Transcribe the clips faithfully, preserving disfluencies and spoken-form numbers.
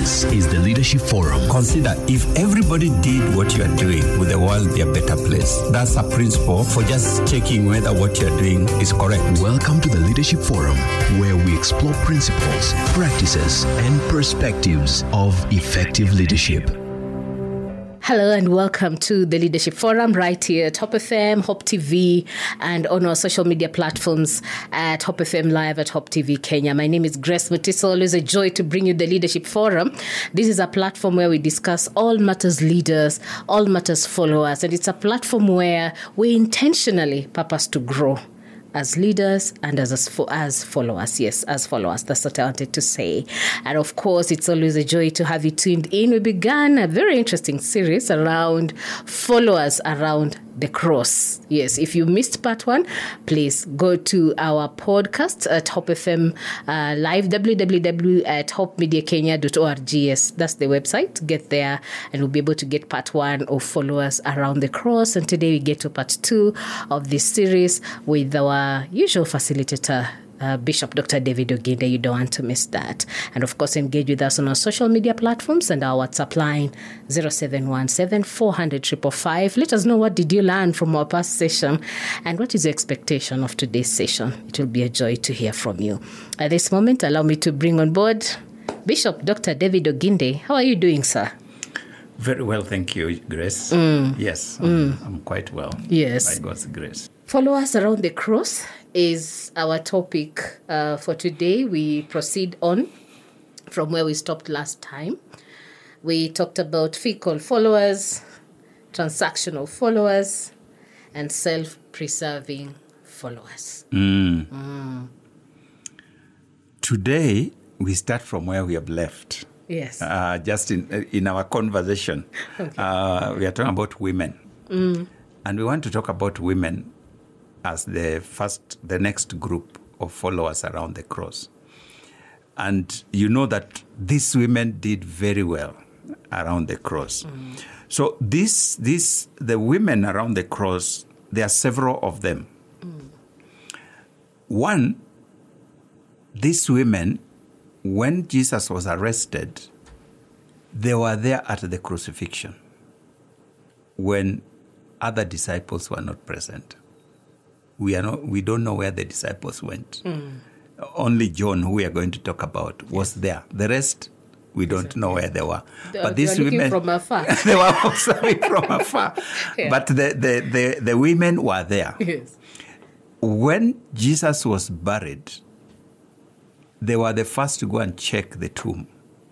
This is the Leadership Forum. Consider if everybody did what you are doing, would the world be a better place? That's a principle for just checking whether what you are doing is correct. Welcome to the Leadership Forum, where we explore principles, practices, and perspectives of effective leadership. Hello and welcome to the Leadership Forum right here at Hope F M, Hope T V, and on our social media platforms at Hope F M Live at Hope T V Kenya. My name is Grace Mutiso. Always a joy to bring you the Leadership Forum. This is a platform where we discuss all matters leaders, all matters followers, and it's a platform where we intentionally purpose to grow as leaders and as as, as followers. Yes, as followers. That's what I wanted to say. And of course, it's always a joy to have you tuned in. We began a very interesting series around followers around the cross. Yes, if you missed part one, please go to our podcast at Hope F M uh, Live, w w w dot hope media kenya dot org. Yes, that's the website. Get there and we'll be able to get part one of followers around the cross. And today we get to part two of this series with our usual facilitator, Uh, Bishop Doctor David Oginde. You don't want to miss that. And of course, engage with us on our social media platforms and our WhatsApp line zero seven one seven, four hundred, five five five. Let us know, what did you learn from our past session and what is your expectation of today's session. It will be a joy to hear from you. At this moment, allow me to bring on board Bishop Doctor David Oginde. How are you doing, sir? Very well, thank you, Grace. Mm. Yes, I'm, Mm. I'm quite well. Yes. By God's grace. Followers around the cross is our topic uh, for today. We proceed on from where we stopped last time. We talked about fickle followers, transactional followers, and self-preserving followers. Mm. Mm. Today, we start from where we have left. Yes. Uh, just in in our conversation, Okay. uh, we are talking about women. Mm. And we want to talk about women as the first, the next group of followers around the cross. And you know that these women did very well around the cross. Mm. So this, this, the women around the cross, there are several of them. Mm. One, these women, when Jesus was arrested, they were there at the crucifixion when other disciples were not present. We are not, we don't know where the disciples went. Mm. Only John, who we are going to talk about, was yes. there. The rest, we don't know where they were. They, but these they were women, from afar. they were observing from afar. Yeah. But the, the, the, the women were there. Yes. When Jesus was buried, they were the first to go and check the tomb.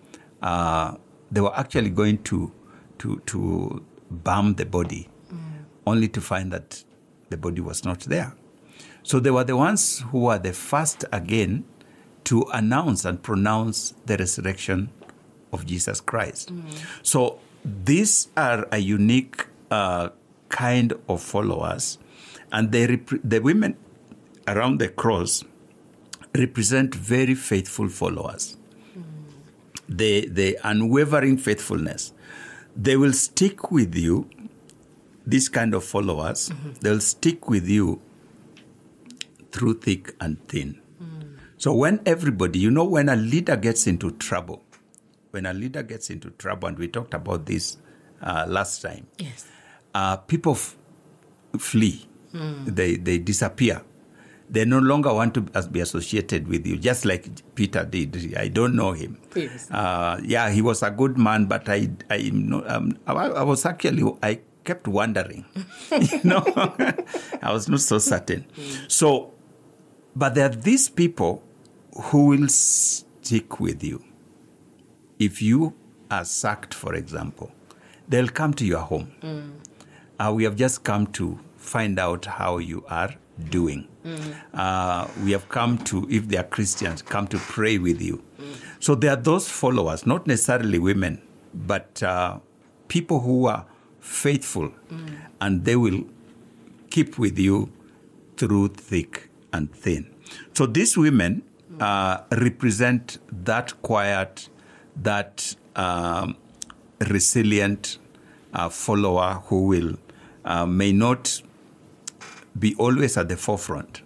Uh, they were actually going to to to burn the body, mm. only to find that the body was not there. So they were the ones who were the first again to announce and pronounce the resurrection of Jesus Christ. Mm. So these are a unique uh, kind of followers, and they rep- the women around the cross represent very faithful followers. Mm. The, the unwavering faithfulness. They will stick with you, these kind of followers, mm-hmm. they'll stick with you through thick and thin. Mm. So when everybody, you know, when a leader gets into trouble, when a leader gets into trouble, and we talked about this uh, last time, yes. uh, people f- flee, mm. they, they disappear. They no longer want to be associated with you, just like Peter did. I don't know him. Yes. Uh, yeah, he was a good man, but I, I, um, I, I was actually, I kept wondering. you know, I was not so certain. Mm. So, but there are these people who will stick with you. If you are sacked, for example, they'll come to your home. Mm. Uh, we have just come to find out how you are doing. Mm. Uh, we have come to, if they are Christians, come to pray with you. Mm. So there are those followers, not necessarily women, but uh, people who are faithful, mm. and they will keep with you through thick and thin. So these women uh, represent that quiet, that um, resilient uh, follower who will uh, may not be always at the forefront,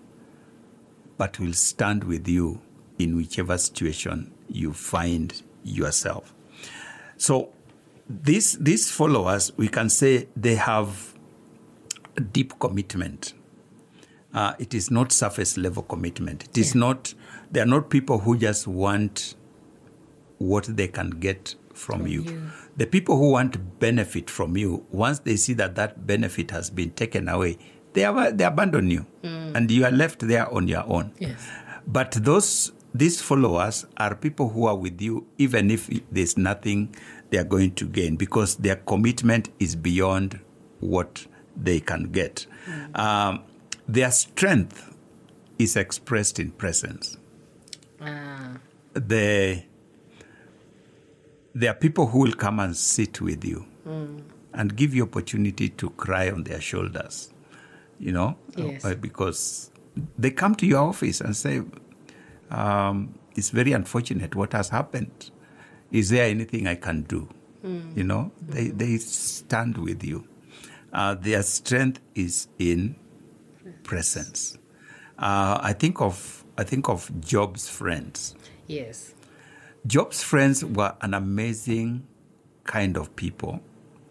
but will stand with you in whichever situation you find yourself. So these these followers, we can say they have a deep commitment. Uh, it is not surface level commitment. It is yeah. not. They are not people who just want what they can get from, from you. you. The people who want to benefit from you, once they see that that benefit has been taken away, they have, they abandon you, mm. and you are left there on your own. Yes. But those these followers are people who are with you, even if there's nothing they are going to gain, because their commitment is beyond what they can get. Mm. Um, their strength is expressed in presence. Ah. The There are people who will come and sit with you mm. and give you opportunity to cry on their shoulders, you know, yes. because they come to your office and say, um, it's very unfortunate what has happened. Is there anything I can do? Mm. You know, mm-hmm. they, they stand with you. Uh, their strength is in presence. Uh, I think of I think of Job's friends. Yes. Job's friends were an amazing kind of people.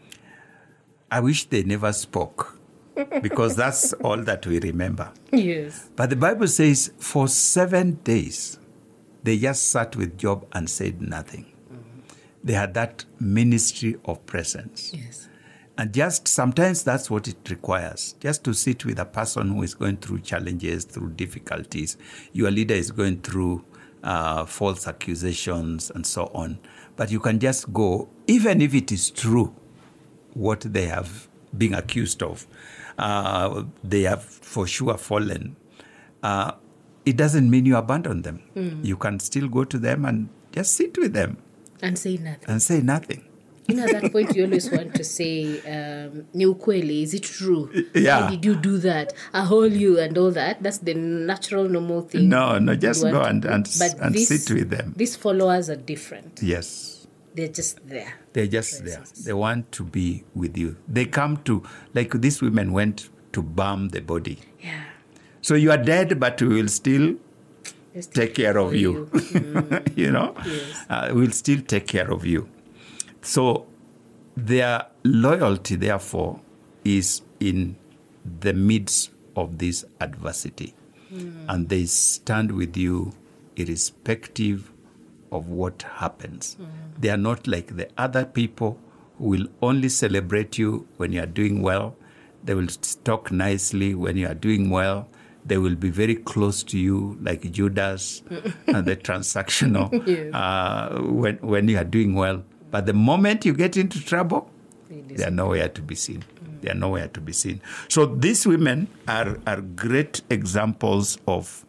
I wish they never spoke, because that's all that we remember. Yes. But the Bible says for seven days, they just sat with Job and said nothing. Mm-hmm. They had that ministry of presence. Yes. And just sometimes that's what it requires, just to sit with a person who is going through challenges, through difficulties. Your leader is going through Uh, false accusations and so on. But you can just go, even if it is true what they have been accused of, uh, they have for sure fallen. Uh, it doesn't mean you abandon them. Mm. You can still go to them and just sit with them. And say nothing. And say nothing. You know, at that point, you always want to say, um, ni ukweli, is it true? Yeah. Why did you do that? I hold you and all that. That's the natural, normal thing. No, no, just go and, and, and this, sit with them. These followers are different. Yes. They're just there. They're just presence. there. They want to be with you. They come to, like these women went to balm the body. Yeah. So you are dead, but we will still Just take care of you. you, mm. you know? Yes. Uh, we'll still take care of you. So their loyalty, therefore, is in the midst of this adversity. Mm. And they stand with you irrespective of what happens. Mm. They are not like the other people who will only celebrate you when you are doing well. They will talk nicely when you are doing well. They will be very close to you, like Judas and the transactional, yes. uh, when, when you are doing well. But the moment you get into trouble, they are nowhere to be seen. Mm. They are nowhere to be seen. So these women are, are great examples of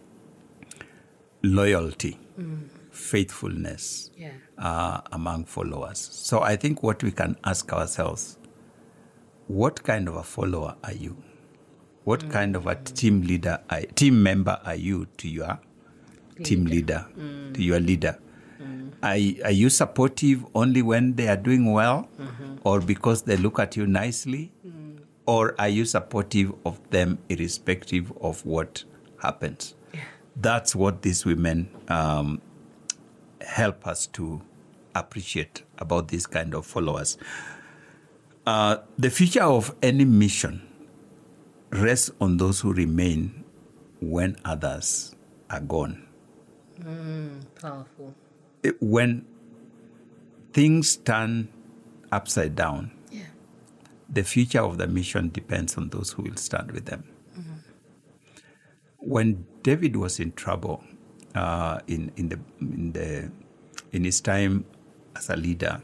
loyalty, mm. faithfulness yeah. uh, among followers. So I think what we can ask ourselves, what kind of a follower are you? What mm. kind of a team leader, are, team member are you to your leader. team leader, mm. to your leader? Mm. Are, are you supportive only when they are doing well, mm-hmm. or because they look at you nicely? Mm. Or are you supportive of them irrespective of what happens? Yeah. That's what these women um, help us to appreciate about these kind of followers. Uh, the future of any mission rests on those who remain when others are gone. Mm, powerful. When things turn upside down, yeah. the future of the mission depends on those who will stand with them. Mm-hmm. When David was in trouble uh, in in the in the in his time as a leader,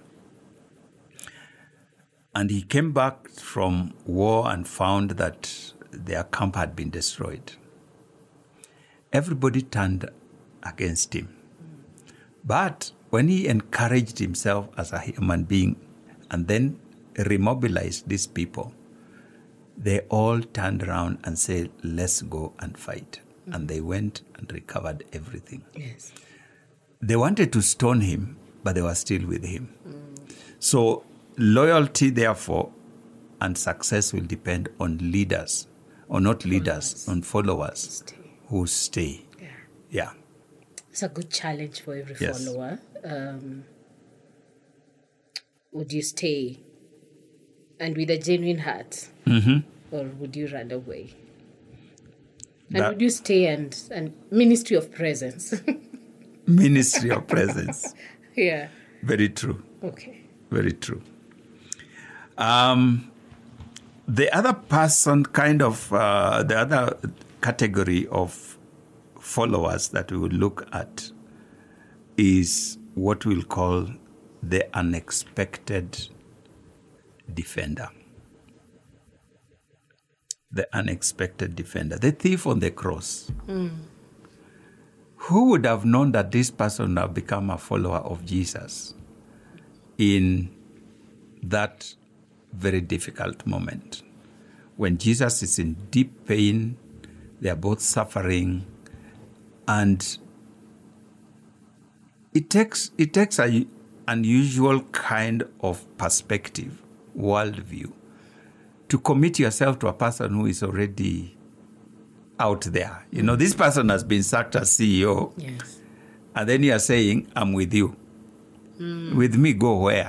and he came back from war and found that their camp had been destroyed, everybody turned against him. But when he encouraged himself as a human being and then remobilized these people, they all turned around and said, let's go and fight. Mm-hmm. And they went and recovered everything. Yes. They wanted to stone him, but they were still with him. Mm. So loyalty, therefore, and success will depend on leaders, or not leaders, followers. on followers stay. who stay. Yeah. Yeah. It's a good challenge for every yes. follower. Um, would you stay and with a genuine heart? Mm-hmm. Or would you run away? And That- would you stay and, and ministry of presence? Ministry of presence. Yeah. Very true. Okay. Very true. Um, the other person, kind of, uh, the other category of followers that we would look at is what we'll call the unexpected defender. The unexpected defender. The thief on the cross. Mm. Who would have known that this person would have become a follower of Jesus in that very difficult moment? When Jesus is in deep pain, they are both suffering, and it takes it takes an unusual kind of perspective, worldview, to commit yourself to a person who is already out there. You know, this person has been sacked as C E O. Yes. And then you are saying, I'm with you. Mm. With me, go where?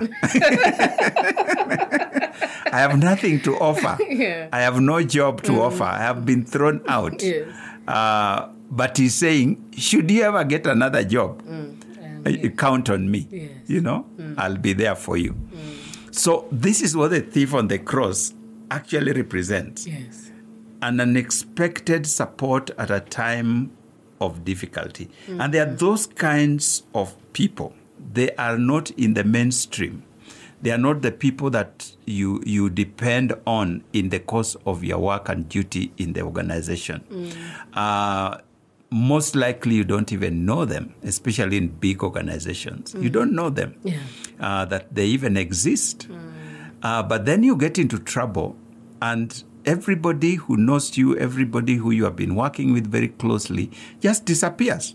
I have nothing to offer. Yeah. I have no job to mm. offer. I have been thrown out. Yes. Uh, but he's saying, should you ever get another job, mm. um, uh, yes. count on me. Yes. You know, mm. I'll be there for you. Mm. So this is what the thief on the cross actually represents. Yes. An unexpected support at a time of difficulty. Mm-hmm. And there are those kinds of people. They are not in the mainstream. They are not the people that you you depend on in the course of your work and duty in the organization. Mm. Uh, most likely you don't even know them, especially in big organizations. Mm. You don't know them, yeah. uh, that they even exist. Mm. Uh, but then you get into trouble, and everybody who knows you, everybody who you have been working with very closely, just disappears.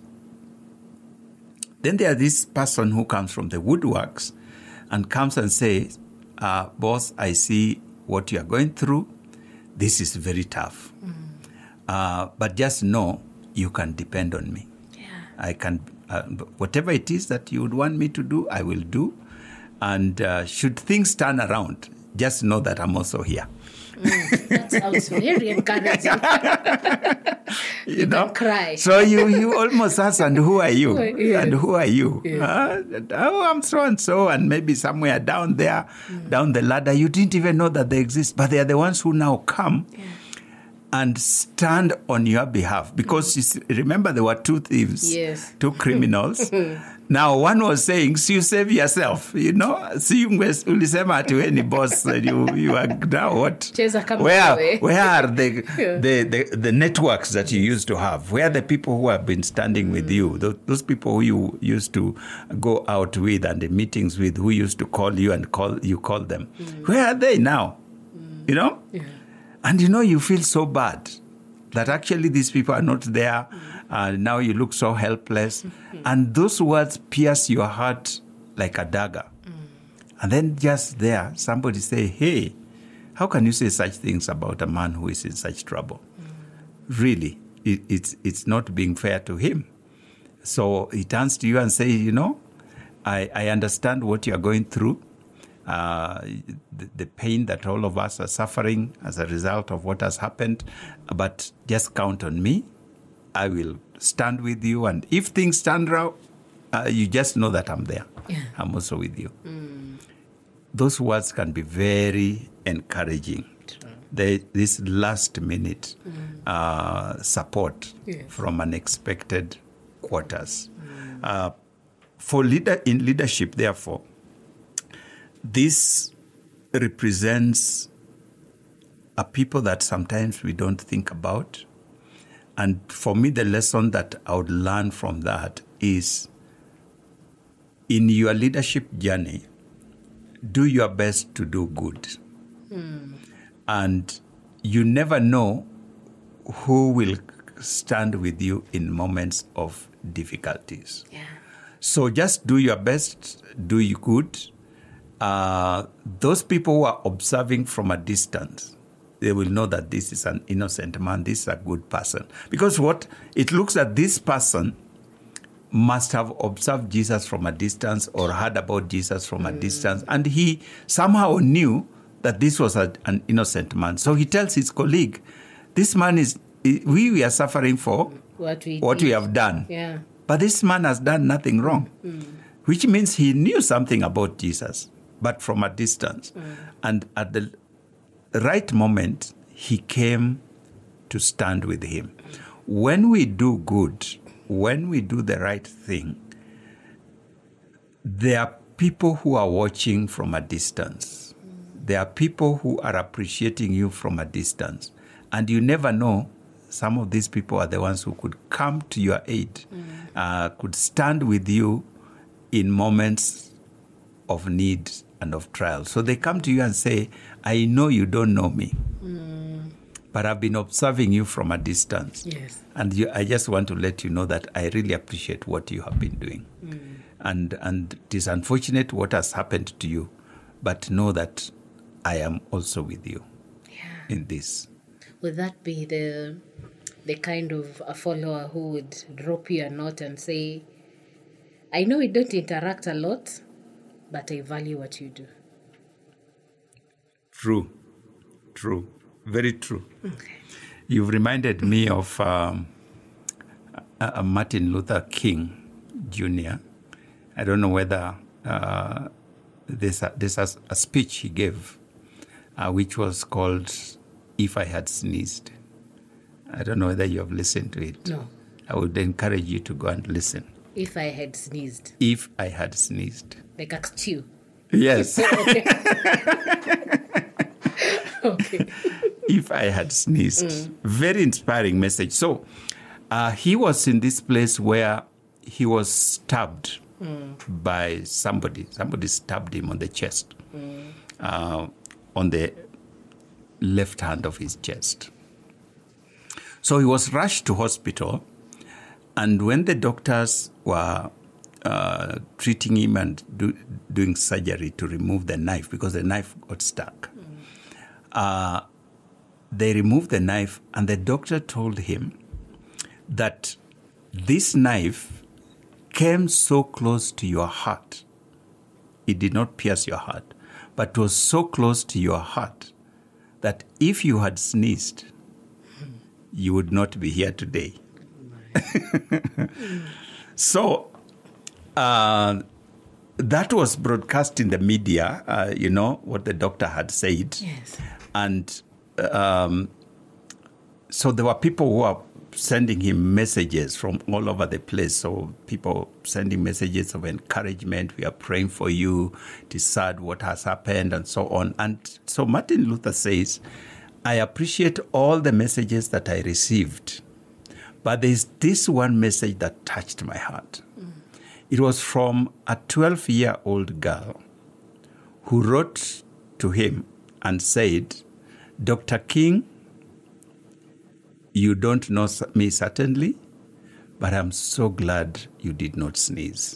Then there is this person who comes from the woodworks and comes and says, uh, boss, I see what you are going through. This is very tough. Mm. Uh, but just know you can depend on me. Yeah. I can, uh, whatever it is that you would want me to do, I will do. And uh, should things turn around, just know that I'm also here. Mm, that sounds very encouraging. you, you know, can cry. So you, you almost ask, and who are you? Yes. And who are you? Yes. Uh, oh, I'm so and so, and maybe somewhere down there, mm. down the ladder, you didn't even know that they exist, but they are the ones who now come yeah. and stand on your behalf. Because mm. you see, remember, there were two thieves, yes. two criminals. Now, one was saying, so you save yourself, you know. So you ulisema to any boss, you you are now what? Where where are the, yeah. the, the the networks that you used to have? Where are the people who have been standing mm. with you? Those, those people who you used to go out with and the meetings with, who used to call you and call you call them. Mm. Where are they now? Mm. You know? Yeah. And you know, you feel so bad that actually these people are not there. Mm. Uh, now you look so helpless. Mm-hmm. And those words pierce your heart like a dagger. Mm. And then just there, somebody say, hey, how can you say such things about a man who is in such trouble? Mm. Really, it, it's, it's not being fair to him. So he turns to you and says, you know, I, I understand what you're going through. Uh, the, the pain that all of us are suffering as a result of what has happened. But just count on me. I will stand with you. And if things turn around, uh, you just know that I'm there. Yeah. I'm also with you. Mm. Those words can be very encouraging. They, this last minute mm. uh, support yes. from unexpected quarters. Mm. Uh, for leader in leadership, therefore, this represents a people that sometimes we don't think about. And for me, the lesson that I would learn from that is, in your leadership journey, do your best to do good. Mm. And you never know who will stand with you in moments of difficulties. Yeah. So just do your best, do you good. Uh, those people who are observing from a distance, they will know that this is an innocent man, this is a good person. Because what it looks at this person must have observed Jesus from a distance or heard about Jesus from a distance. And he somehow knew that this was a, an innocent man. So he tells his colleague, this man is, we, we are suffering for what we, what we have done. Yeah. But this man has done nothing wrong, mm. which means he knew something about Jesus, but from a distance. Mm. And at the right moment, he came to stand with him. Mm. When we do good, when we do the right thing, there are people who are watching from a distance. Mm. There are people who are appreciating you from a distance. And you never know, some of these people are the ones who could come to your aid, mm. uh, could stand with you in moments of need and of trial. So they come to you and say, I know you don't know me, mm. but I've been observing you from a distance. Yes. And you, I just want to let you know that I really appreciate what you have been doing. Mm. And, and it is unfortunate what has happened to you, but know that I am also with you yeah. in this. Would that be the the kind of a follower who would drop you a note and say, I know we don't interact a lot, but I value what you do? True. True. Very true. Okay. You've reminded me of um, uh, Martin Luther King Junior I don't know whether uh, there's, a, there's a, a speech he gave, uh, which was called If I Had Sneezed. I don't know whether you have listened to it. No. I would encourage you to go and listen. If I had sneezed. If I had sneezed. Like a stew. Yes. Okay. Okay. If I had sneezed. Mm. Very inspiring message. So uh, he was in this place where he was stabbed mm. by somebody. Somebody stabbed him on the chest, mm. uh, on the left hand of his chest. So he was rushed to hospital, and when the doctors were uh, treating him and do, doing surgery to remove the knife, because the knife got stuck, mm. uh, they removed the knife, and the doctor told him that this knife came so close to your heart. It did not pierce your heart, but was so close to your heart that if you had sneezed, you would not be here today. So uh, that was broadcast in the media, uh, you know, what the doctor had said. Yes. And um, so there were people who were sending him messages from all over the place. So people sending messages of encouragement. We are praying for you. It is sad what has happened and so on. And so Martin Luther says, I appreciate all the messages that I received, but there's this one message that touched my heart. Mm. It was from a twelve-year-old girl who wrote to him and said, Doctor King, you don't know me certainly, but I'm so glad you did not sneeze.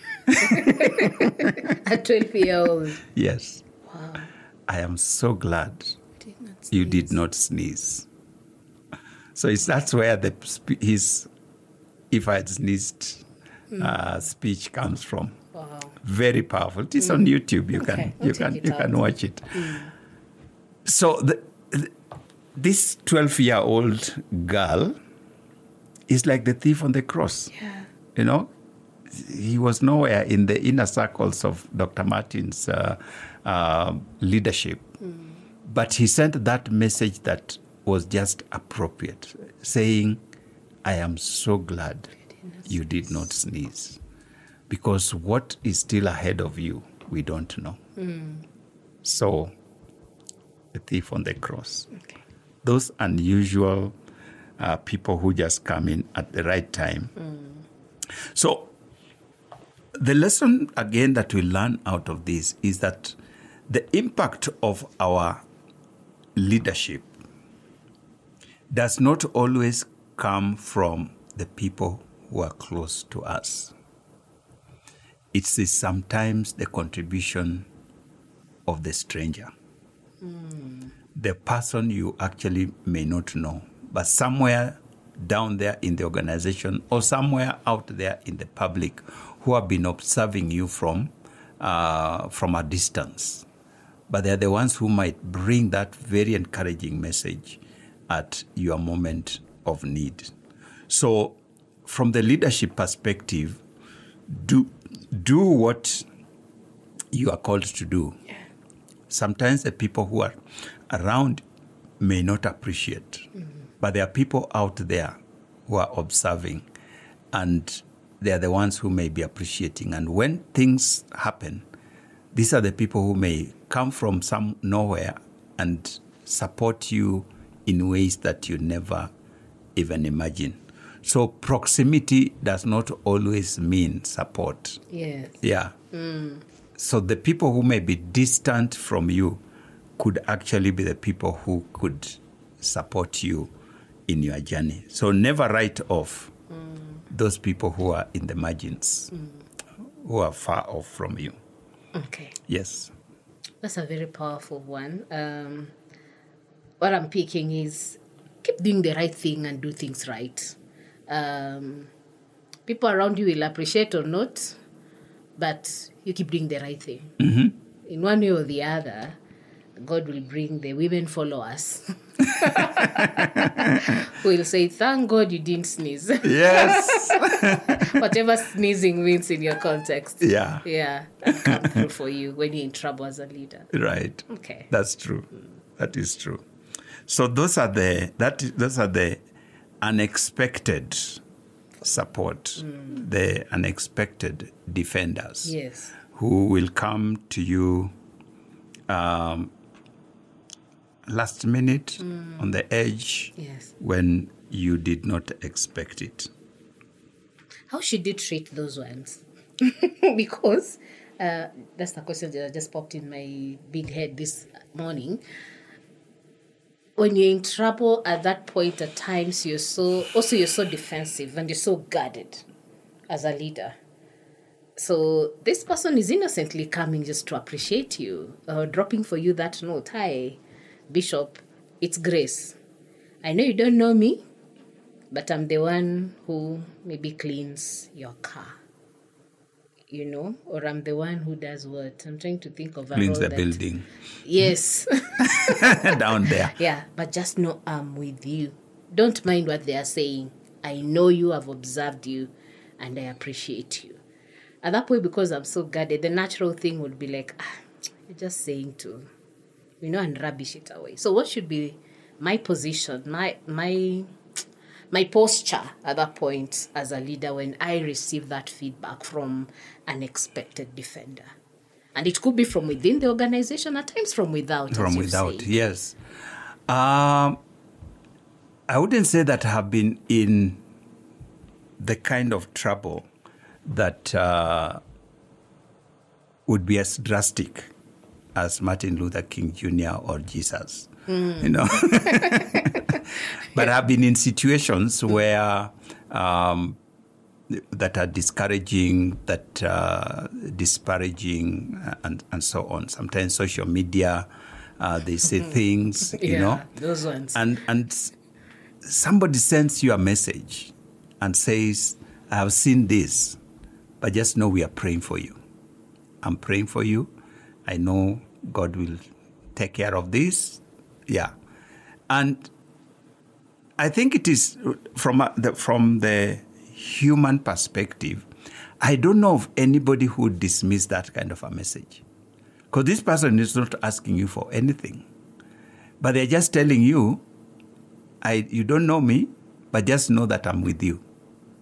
A twelve-year-old? Yes. Wow. I am so glad did you did not sneeze. So it's, that's where the his "if I had sneezed" mm. uh, speech comes from. Wow. Very powerful. It is mm. on YouTube. You okay. can I'll you can you out. can watch it. Mm. So the, the, this twelve-year-old girl is like the thief on the cross. Yeah. You know, he was nowhere in the inner circles of Doctor Martin's uh, uh, leadership. Mm. But he sent that message that was just appropriate, saying, I am so glad you did not sneeze. Because what is still ahead of you, we don't know. Mm. So, the thief on the cross. Okay. Those unusual uh, people who just come in at the right time. Mm. So, the lesson, again, that we learn out of this is that the impact of our leadership does not always come from the people who are close to us. It is sometimes the contribution of the stranger, mm. the person you actually may not know, but somewhere down there in the organization or somewhere out there in the public who have been observing you from uh, from a distance. But they're the ones who might bring that very encouraging message at your moment of need. So from the leadership perspective, do do what you are called to do. Yeah. Sometimes the people who are around may not appreciate, mm-hmm. but there are people out there who are observing, and they are the ones who may be appreciating. And when things happen, these are the people who may come from some nowhere and support you in ways that you never even imagine. So proximity does not always mean support. Yes. Yeah. Mm. So the people who may be distant from you could actually be the people who could support you in your journey. So never write off mm. those people who are in the margins, mm. who are far off from you. Okay. Yes. That's a very powerful one. Um, what I'm picking is keep doing the right thing and do things right. Um, people around you will appreciate or not, but you keep doing the right thing. Mm-hmm. In one way or the other, God will bring the women followers who will say, thank God you didn't sneeze. Yes. Whatever sneezing means in your context. Yeah. Yeah. And come through for you when you're in trouble as a leader. Right. Okay. That's true. That is true. So those are the that those are the unexpected support, mm. the unexpected defenders. Yes. Who will come to you um, last minute mm. on the edge yes. when you did not expect it. How should you treat those ones? Because uh, that's the question that just popped in my big head this morning. When you're in trouble at that point, at times you're so also you're so defensive and you're so guarded as a leader. So this person is innocently coming just to appreciate you, or dropping for you that note. Hi, Bishop, it's Grace. I know you don't know me, but I'm the one who maybe cleans your car. You know, or I'm the one who does what? I'm trying to think of a cleans role the that, building. Yes. Down there. Yeah, but just know I'm with you. Don't mind what they are saying. I know you, I've observed you, and I appreciate you. At that point, because I'm so guarded, the natural thing would be like, ah, you're just saying to, you know, and rubbish it away. So what should be my position, my my my posture at that point as a leader when I receive that feedback from an expected defender? And it could be from within the organization, at times from without. From as you without, say. yes. Um, I wouldn't say that I have been in the kind of trouble that uh, would be as drastic as Martin Luther King Junior or Jesus, mm. you know. But I've been in situations mm. where um, that are discouraging, that uh, disparaging, and, and so on. Sometimes social media, uh, they say things, you yeah, know. Those ones. And, and somebody sends you a message and says, I have seen this, but just know we are praying for you. I'm praying for you. I know God will take care of this. Yeah. And I think it is from the, from the human perspective, I don't know of anybody who would dismiss that kind of a message. Because this person is not asking you for anything. But they're just telling you, I you don't know me, but just know that I'm with you.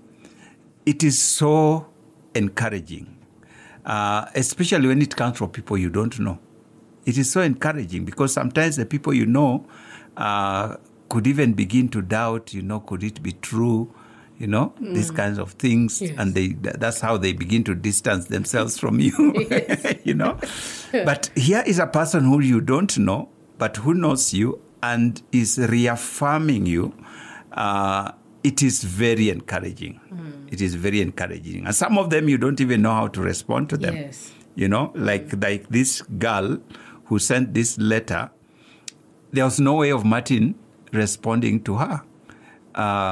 It is so encouraging, uh, especially when it comes from people you don't know. It is so encouraging because sometimes the people you know uh, could even begin to doubt, you know, could it be true, you know, mm. these kinds of things. Yes. And they that's how they begin to distance themselves from you, yes. you know. But here is a person who you don't know, but who knows you and is reaffirming you. Uh, it is very encouraging. Mm. It is very encouraging. And some of them, you don't even know how to respond to them. Yes. You know, like, mm. like this girl who sent this letter, there was no way of Martin responding to her. Uh,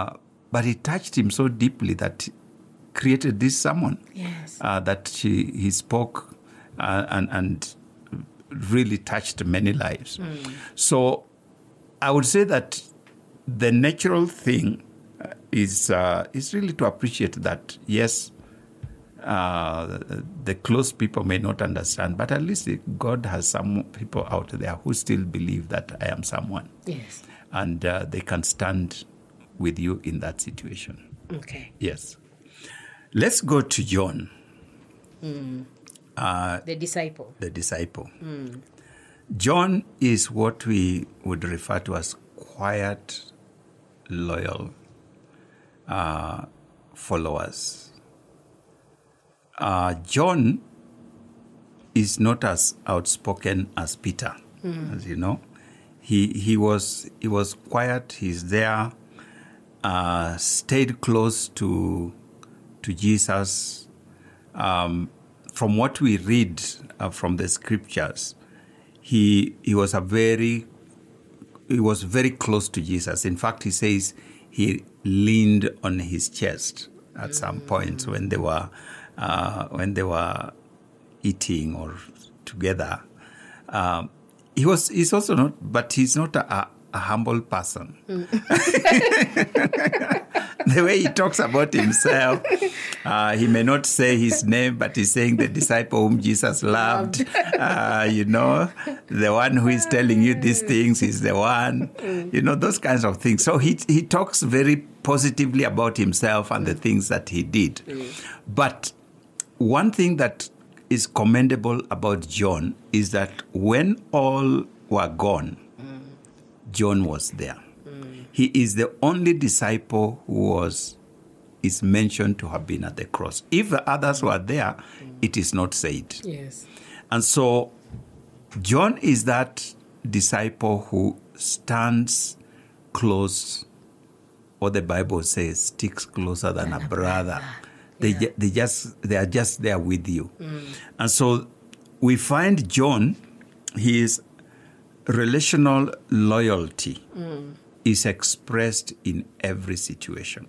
but it touched him so deeply that created this sermon. Yes. Uh, that he, he spoke uh, and, and really touched many lives. Mm. So I would say that the natural thing is uh, is really to appreciate that, yes, uh, the close people may not understand, but at least God has some people out there who still believe that I am someone. Yes. And uh, they can stand with you in that situation. Okay. Yes. Let's go to John. Mm. Uh, the disciple. The disciple. Mm. John is what we would refer to as quiet, loyal uh, followers. Uh, John is not as outspoken as Peter, mm. as you know. He he was he was quiet. He's there, uh, stayed close to to Jesus. Um, from what we read uh, from the scriptures, he he was a very he was very close to Jesus. In fact, he says he leaned on his chest at mm. some points when they were uh, when they were eating or together. Um, he was he's also not, but he's not a, a humble person. Mm. The way he talks about himself, uh, he may not say his name, but he's saying the disciple whom Jesus loved. Uh, you know, the one who is telling you these things is the one. You know, those kinds of things. So he he talks very positively about himself and the things that he did. But one thing that is commendable about John is that when all were gone, John was there. He is the only disciple who was is mentioned to have been at the cross. If the others were there, it is not said. Yes. And so John is that disciple who stands close, or the Bible says, sticks closer than a brother. They yeah. they just they are just there with you. Mm. And so we find John, his relational loyalty mm. is expressed in every situation.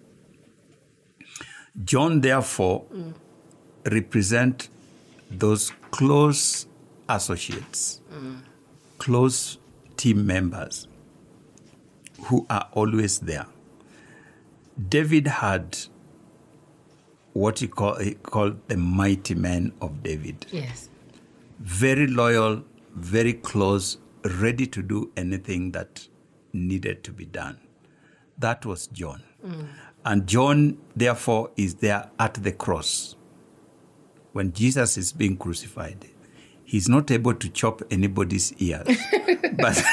John, therefore, mm. represents those close associates, mm. close team members who are always there. David had what he, call, he called the mighty men of David. Yes. Very loyal, very close, ready to do anything that needed to be done. That was John. Mm. And John, therefore, is there at the cross. When Jesus is being crucified, he's not able to chop anybody's ears. but,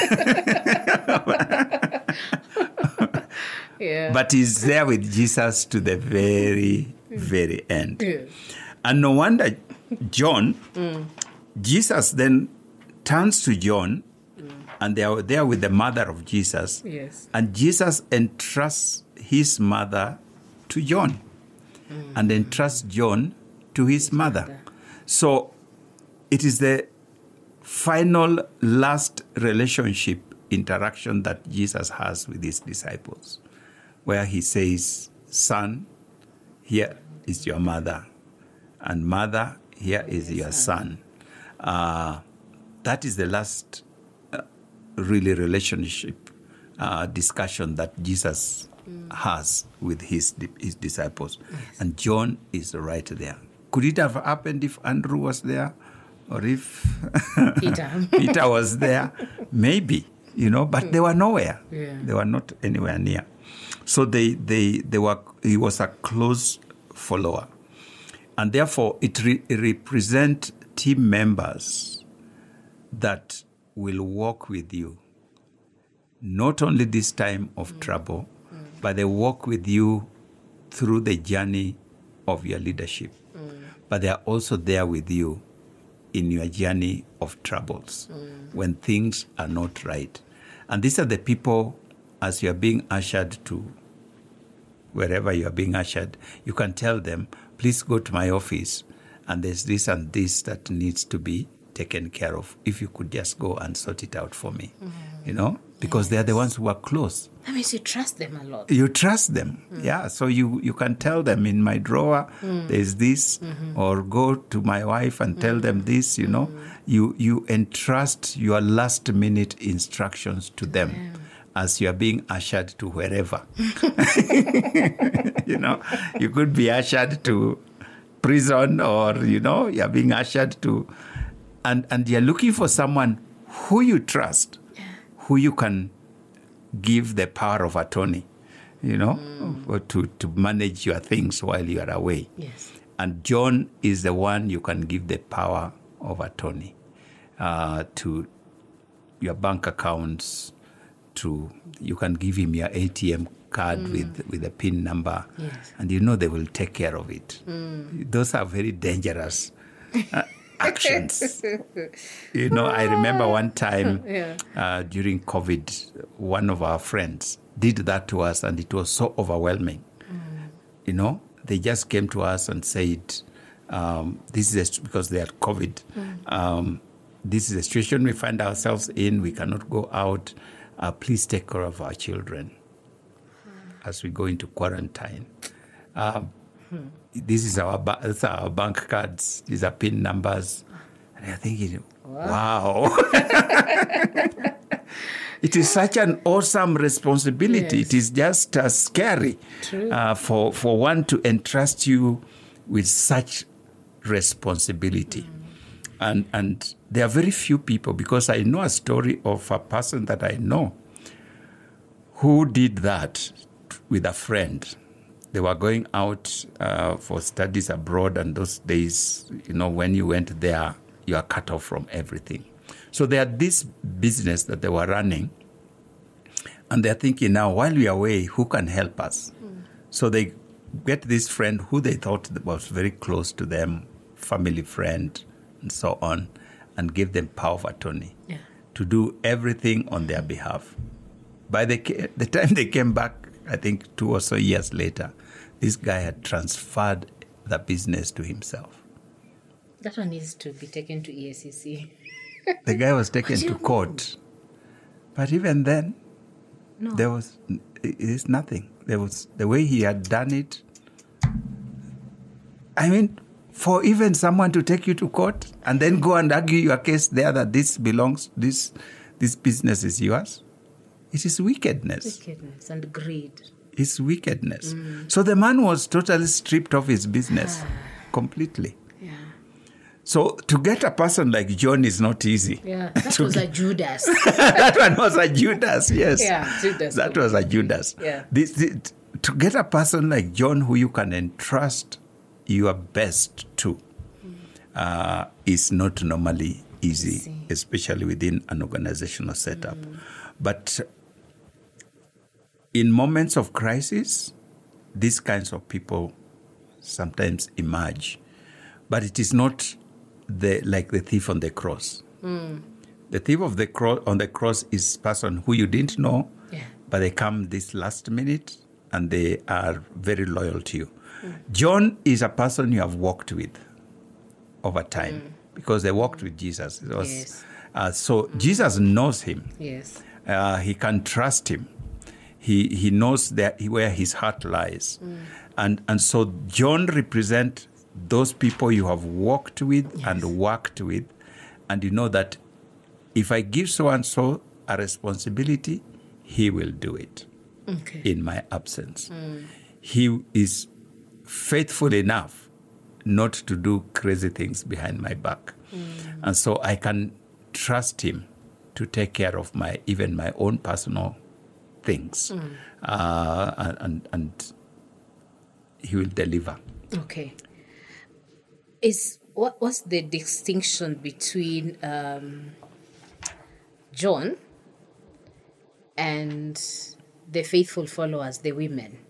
yeah. but he's there with Jesus to the very, very end. Yeah. And no wonder John, mm. Jesus then turns to John, mm. and they are there with the mother of Jesus. Yes. And Jesus entrusts his mother to John, mm. and entrusts John to his, his mother. mother. So it is the final, last relationship interaction that Jesus has with his disciples, where he says, "Son, here is your mother, and mother, here is your son." Uh, that is the last uh, really relationship uh, discussion that Jesus mm. has with his his disciples. Yes. And John is right there. Could it have happened if Andrew was there? Or if Peter. Peter was there? Maybe, you know, but they were nowhere. Yeah. They were not anywhere near. So they, they, they were. He was a close follower. And therefore, it, re- it represents team members that will walk with you, not only this time of mm. trouble, mm. but they walk with you through the journey of your leadership. Mm. But they are also there with you in your journey of troubles, mm. when things are not right. And these are the people, as you are being ushered to wherever you are being ushered, you can tell them, please go to my office, and there's this and this that needs to be taken care of if you could just go and sort it out for me, mm. you know, because yes. they're the ones who are close. That means you trust them a lot. You trust them, mm. yeah. So you, you can tell them, in my drawer, mm. there's this, mm-hmm. or go to my wife and mm. tell them this, you know. Mm. You, you entrust your last minute instructions to them. Yeah. As you are being ushered to wherever. You know, you could be ushered to prison, or, you know, you're being ushered to, and, and you're looking for someone who you trust, yeah. who you can give the power of attorney, you know, mm. to, to manage your things while you are away. Yes. And John is the one you can give the power of attorney uh, to your bank accounts. To, you can give him your A T M card mm. with, with a PIN number, yes. and you know they will take care of it. Mm. Those are very dangerous uh, actions. You know, I remember one time yeah. uh, during COVID, one of our friends did that to us, and it was so overwhelming. Mm. You know, they just came to us and said, um, this is a, because they had COVID, mm. um, this is the situation we find ourselves in, we cannot go out. Uh, please take care of our children hmm. as we go into quarantine. Uh, hmm. This is our ba- this are our bank cards. These are PIN numbers. And I'm thinking, wow. wow. It is such an awesome responsibility. Yes. It is just uh, scary uh, for, for one to entrust you with such responsibility. Hmm. And and there are very few people, because I know a story of a person that I know who did that with a friend. They were going out uh, for studies abroad, and those days, you know, when you went there, you are cut off from everything. So they had this business that they were running, and they're thinking, now, while we are away, who can help us? Mm. So they get this friend who they thought was very close to them, family friend, and so on, and give them power of attorney yeah. to do everything on their behalf. By the, the time they came back, I think two or so years later, this guy had transferred the business to himself. That one needs to be taken to E A C C. The guy was taken to court. But even then, no. there was it is nothing. There was the way he had done it. I mean, for even someone to take you to court and then go and argue your case there that this belongs, this this business is yours, it is wickedness. Wickedness and greed. It's wickedness. Mm. So the man was totally stripped of his business completely. Yeah. So to get a person like John is not easy. Yeah, that was a Judas. That one was a Judas, yes. Yeah, Judas. That was a Judas. Yeah. This, this, to get a person like John who you can entrust your best to mm. uh, is not normally easy, especially within an organizational setup. Mm. But in moments of crisis, these kinds of people sometimes emerge. But it is not the like the thief on the cross. Mm. The thief of the cross on the cross is a person who you didn't know, yeah. but they come this last minute and they are very loyal to you. Mm. John is a person you have walked with over time mm. because they walked with Jesus. It was, yes. uh, so mm. Jesus knows him. Yes. Uh, he can trust him. He he knows that where his heart lies. Mm. And and so John represents those people you have walked with yes. and worked with. And you know that if I give so-and-so a responsibility, he will do it okay. in my absence. Mm. He is faithful enough not to do crazy things behind my back. Mm. And so I can trust him to take care of my even my own personal things. Mm. Uh, and, and, and he will deliver. Okay. Is what what's the distinction between um, John and the faithful followers, the women?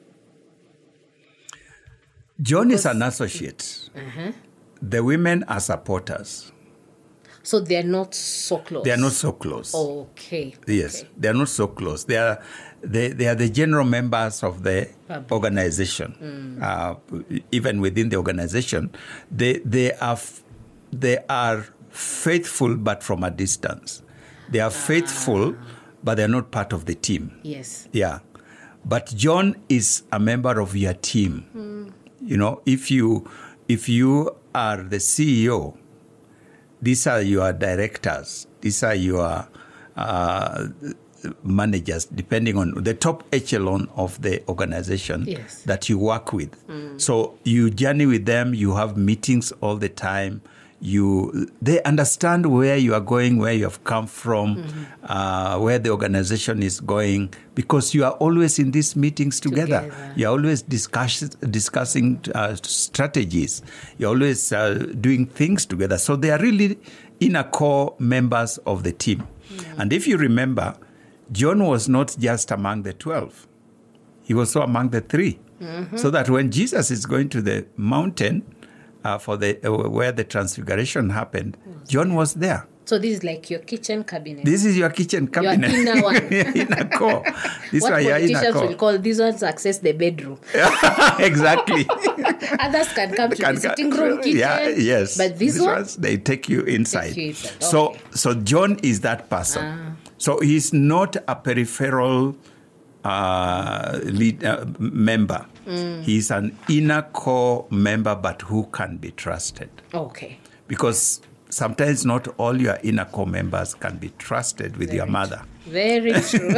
John because, is an associate. Uh-huh. The women are supporters. So they are not so close. They are not so close. Okay. Yes, okay. they are not so close. They are they, they are the general members of the Public. organization. Mm. Uh, even within the organization, they they are they are faithful but from a distance. They are faithful, but they're not part of the team. Yes. Yeah. But John is a member of your team. Mm. You know, if you if you are the C E O, these are your directors, these are your uh, managers, depending on the top echelon of the organization yes. that you work with. Mm. So you journey with them, you have meetings all the time. You, they understand where you are going, where you have come from, mm-hmm. uh, where the organization is going, because you are always in these meetings together. together. You are always discuss, discussing uh, strategies. You're always uh, doing things together. So they are really inner core members of the team. Mm-hmm. And if you remember, John was not just among the twelve. He was also among the three. Mm-hmm. So that when Jesus is going to the mountain, Uh, for the uh, where the transfiguration happened, John was there. So this is like your kitchen cabinet. This is your kitchen cabinet. Your inner one. Inner core. This what politicians will call these ones access the bedroom. Exactly. Others can come to can, the sitting room, kitchen. Yeah, yes. But these, these ones, ones, they take you inside. Take you inside. Okay. So, so John is that person. Ah. So he's not a peripheral uh, lead, uh, member. Mm. He's an inner core member, but who can be trusted. Okay. Because sometimes not all your inner core members can be trusted with Very your mother. True. Very true.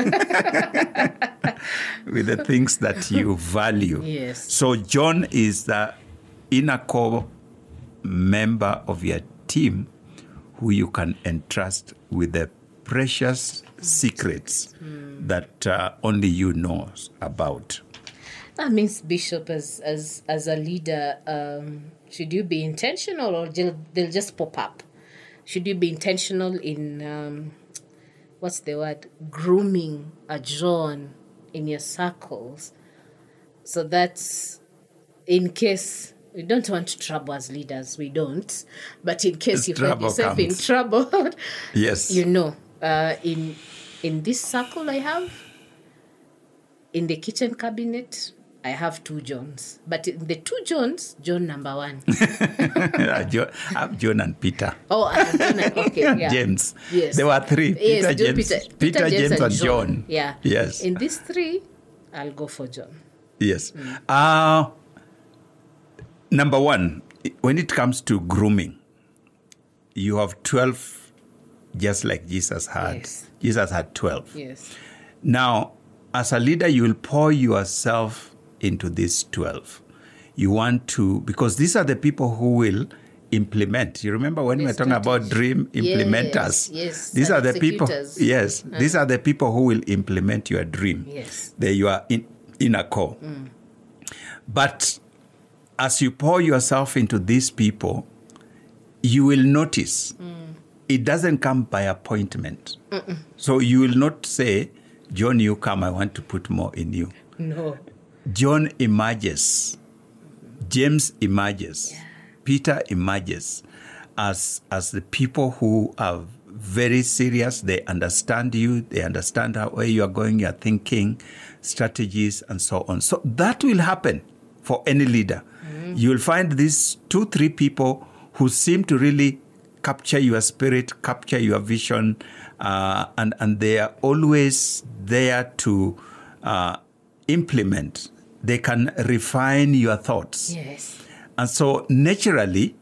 With the things that you value. Yes. So John is the inner core member of your team who you can entrust with the precious secrets mm. that uh, only you know about. That means, Bishop, as as as a leader, um, should you be intentional or they'll, they'll just pop up? Should you be intentional in, um, what's the word, grooming a John in your circles? So that's in case, we don't want to trouble as leaders, we don't. But in case you find yourself comes. in trouble, yes, you know, uh, in in this circle I have, in the kitchen cabinet, I have two Johns. But the two Johns, John number one. John, I'm John and Peter. Oh, I'm John and, okay, yeah. James. Yes. There were three. Yes, Peter, James, Peter, Peter, Peter, James, James and, and John. John. Yeah. Yes. In these three, I'll go for John. Yes. Mm. Uh, number one, when it comes to grooming, you have twelve, just like Jesus had. Yes. Jesus had twelve. Yes. Now, as a leader, you will pour yourself into these twelve. You want to, because these are the people who will implement. You remember when we were talking about dream implementers? Yes, yes. These are the people, yes, uh. these are the people who will implement your dream. Yes. They you are in, inner core. Mm. But as you pour yourself into these people, you will notice mm. it doesn't come by appointment. Mm-mm. So you will not say, John, you come, I want to put more in you. No. John emerges. James emerges. Yeah. Peter emerges as, as the people who are very serious. They understand you. They understand how, where you are going, your thinking, strategies, and so on. So that will happen for any leader. Mm-hmm. You will find these two, three people who seem to really capture your spirit, capture your vision, uh, and, and they are always there to uh, implement. They can refine your thoughts. Yes. And so naturally,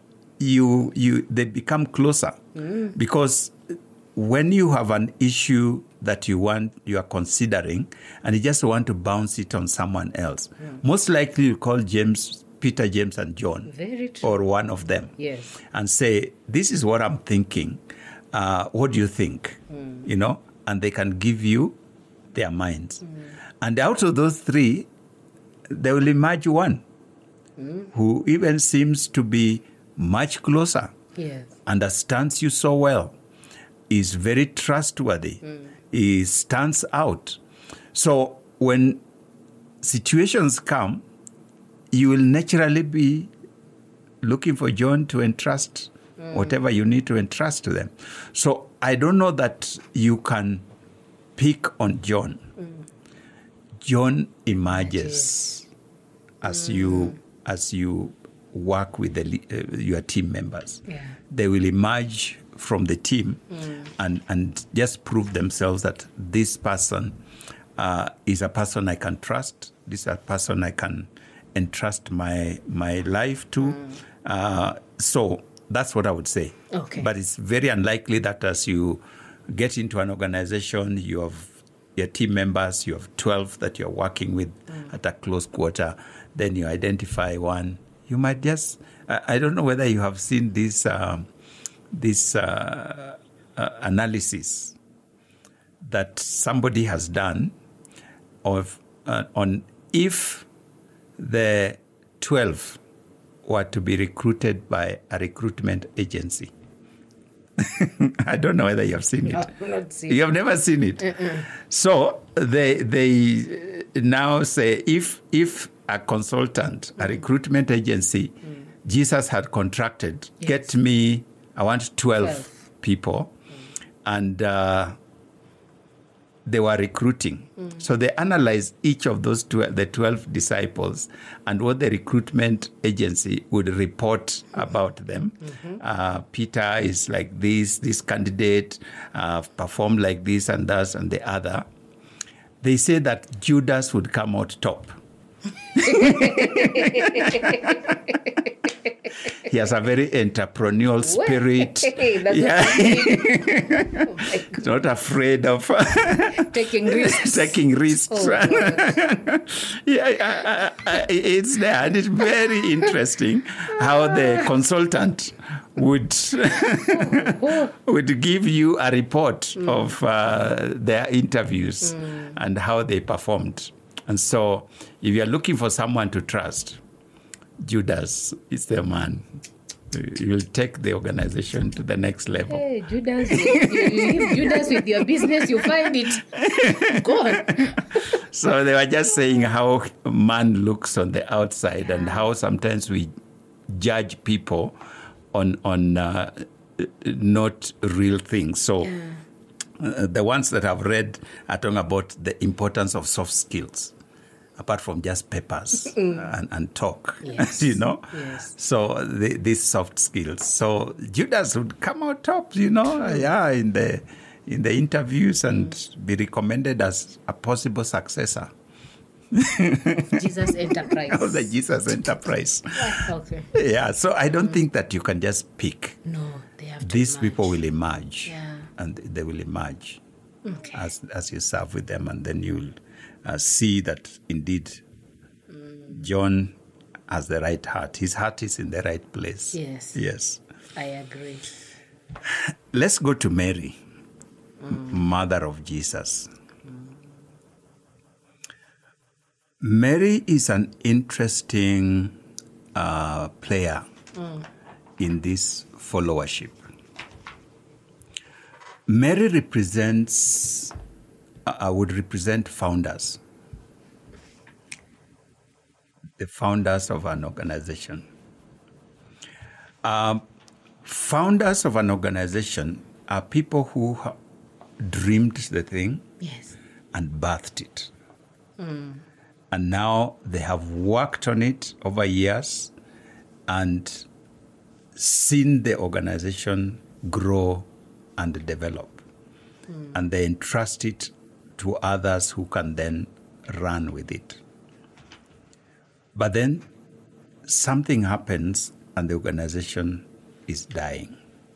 you you they become closer. Mm. Because when you have an issue that you want, you are considering, and you just want to bounce it on someone else, mm. most likely you call James, Peter, James, and John. Very true. Or one of them. Yes. And say, this is what I'm thinking. Uh, what do you think? Mm. You know, and they can give you their minds. Mm. And out of those three, they will emerge one mm. who even seems to be much closer, yes. understands you so well, is very trustworthy, mm. he stands out. So when situations come, you will naturally be looking for John to entrust mm. whatever you need to entrust to them. So I don't know that you can pick on John. Mm. John emerges as mm. you as you work with the, uh, your team members. Yeah. They will emerge from the team mm. and, and just prove themselves that this person uh, is a person I can trust. This is a person I can entrust my my life to. Mm. Uh, so that's what I would say. Okay. But it's very unlikely that as you get into an organization, you have your team members, you have twelve that you're working with mm. at a close quarter, then you identify one. You might just, I, I don't know whether you have seen this, um, this uh, uh, analysis that somebody has done of uh, on if the twelve were to be recruited by a recruitment agency. I don't know whether you have seen it. No, I've not seen you have never seen it. Mm-mm. So they they now say if if a consultant, mm. a recruitment agency, mm. Jesus had contracted, yes. get me, I want twelve, twelve. people, mm. and uh, they were recruiting. Mm. So they analyzed each of those twelve, the twelve disciples and what the recruitment agency would report mm-hmm. about them. Mm-hmm. Uh, Peter is like this, this candidate uh, performed like this and that and the other. They say that Judas would come out top. He has a very entrepreneurial spirit. Yeah. Oh He's not afraid of taking risks. taking risks. Oh, yeah, I, I, I, it's there, and it's very interesting how the consultant would would give you a report mm. of uh, their interviews mm. and how they performed. And so, if you are looking for someone to trust, Judas is the man. You will take the organization to the next level. Hey, Judas, you, you leave Judas with your business, you find it. Go on. So they were just saying how man looks on the outside and how sometimes we judge people on on uh, not real things. So yeah. uh, the ones that I've read are talking about the importance of soft skills, apart from just papers mm. and, and talk, yes. you know. Yes. So the, these soft skills. So Judas would come out top, you know, mm. yeah, in the in the interviews and mm. be recommended as a possible successor. Jesus Enterprise. Of the Jesus Enterprise. Okay. Yeah, so I don't mm. think that you can just pick. No, they have to These emerge. people will emerge, yeah. and they will emerge okay. as as you serve with them, and then you'll uh, see that indeed mm. John has the right heart. His heart is in the right place. Yes. Yes. I agree. Let's go to Mary, mm. mother of Jesus. Mary is an interesting uh, player mm. in this followership. Mary represents, uh, would represent founders, the founders of an organization. Um, founders of an organization are people who ha- dreamed the thing yes. and birthed it. Mm. And now they have worked on it over years and seen the organization grow and develop. Mm. And they entrust it to others who can then run with it. But then something happens and the organization is dying.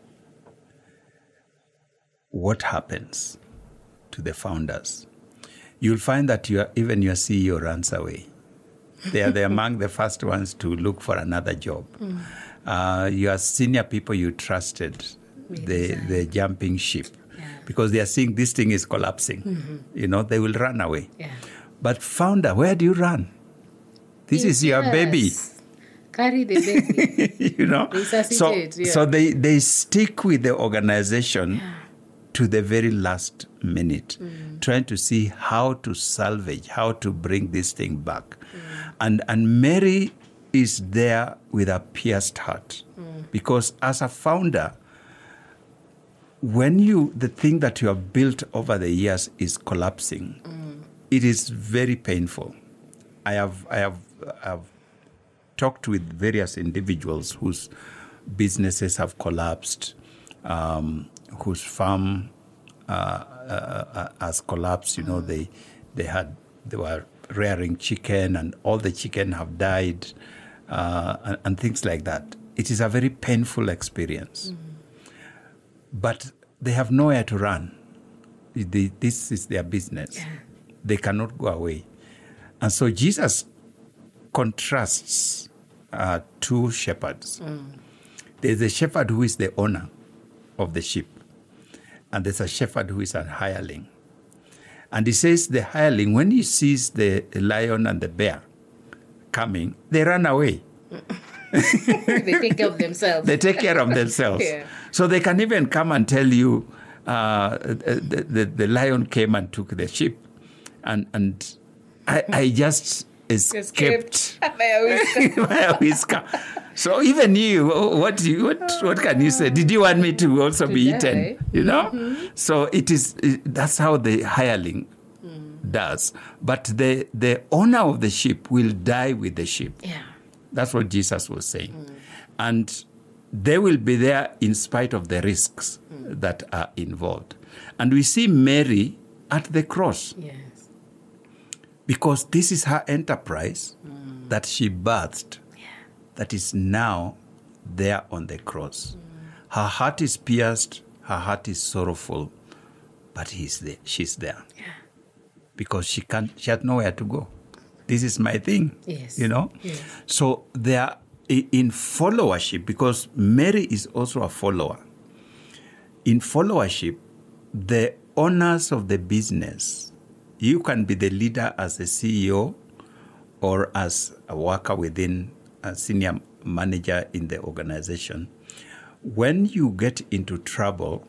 What happens to the founders? You'll find that your, even your C E O runs away. They are the, among the first ones to look for another job. Mm. Uh, your senior people you trusted, they, they're jumping ship yeah. because they are seeing this thing is collapsing. Mm-hmm. You know, they will run away. Yeah. But founder, where do you run? This yes. is your baby. Carry the baby. You know, so, yeah. so they, they stick with the organization yeah. to the very last minute, mm. trying to see how to salvage, how to bring this thing back. Mm. And and Mary is there with a pierced heart. Mm. Because as a founder, when you the thing that you have built over the years is collapsing, mm. it is very painful. I have I have I have talked with various individuals whose businesses have collapsed, um, whose farm uh, uh, has collapsed. You know, they they had they were rearing chicken, and all the chicken have died, uh, and, and things like that. It is a very painful experience, mm-hmm. but they have nowhere to run. The, this is their business. Yeah. They cannot go away. And so Jesus contrasts uh, two shepherds. Mm. There's a shepherd who is the owner of the sheep, and there's a shepherd who is a hireling. And he says the hireling, when he sees the lion and the bear coming, they run away. They take care of themselves. They take care of themselves. Yeah. So they can even come and tell you, uh, the, the, the lion came and took the sheep. And and I, I just escaped my whisker. So even you, what do you, what what can you say? Did you want me to also to be die. eaten? You know. Mm-hmm. So it is. It, that's how the hireling mm. does. But the the owner of the sheep will die with the sheep. Yeah. That's what Jesus was saying, mm. and they will be there in spite of the risks mm. that are involved. And we see Mary at the cross. Yes. Because this is her enterprise mm. that she birthed, yeah. that is now there on the cross. Mm. Her heart is pierced, her heart is sorrowful, but he's there, she's there. Yeah. Because she can't, she had nowhere to go. This is my thing, yes. you know? Yes. So they are in followership, because Mary is also a follower. In followership, the owners of the business, you can be the leader as a C E O or as a worker within a senior manager in the organization. When you get into trouble,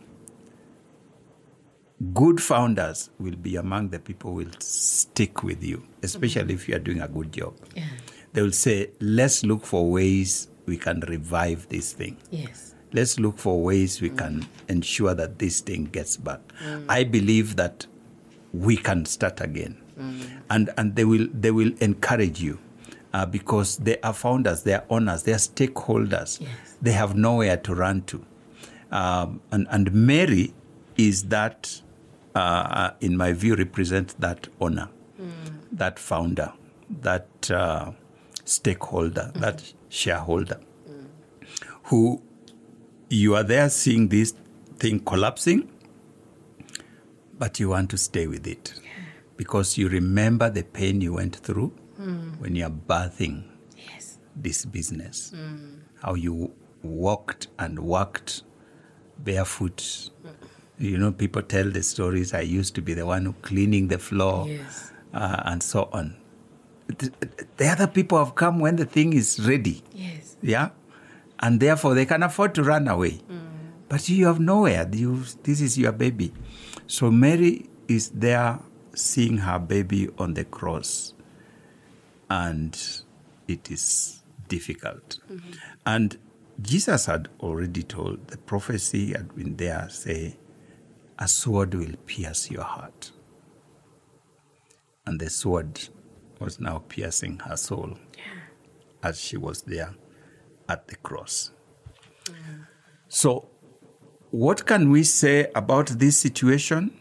good founders will be among the people who will stick with you, especially mm-hmm. if you are doing a good job. Yeah. They will say, let's look for ways we can revive this thing. Yes. Let's look for ways we mm. can ensure that this thing gets back. Mm. I believe that we can start again. Mm. And and they will they will encourage you uh, because they are founders, they are owners, they are stakeholders. Yes. They have nowhere to run to. Um, and, and Mary is that, uh, in my view, represents that owner, mm. that founder, that uh, stakeholder, mm. that shareholder, mm. who you are there seeing this thing collapsing, but you want to stay with it because you remember the pain you went through mm. when you are birthing yes. this business, mm. how you walked and worked barefoot. Mm. You know, people tell the stories. I used to be the one who cleaning the floor yes. uh, and so on. The, the other people have come when the thing is ready. Yes. Yeah? And therefore, they can afford to run away. Mm. But you have nowhere. You, this is your baby. So Mary is there seeing her baby on the cross. And it is difficult. Mm-hmm. And Jesus had already told, the prophecy had been there, say, a sword will pierce your heart. And the sword was now piercing her soul yeah. as she was there at the cross. Yeah. So what can we say about this situation?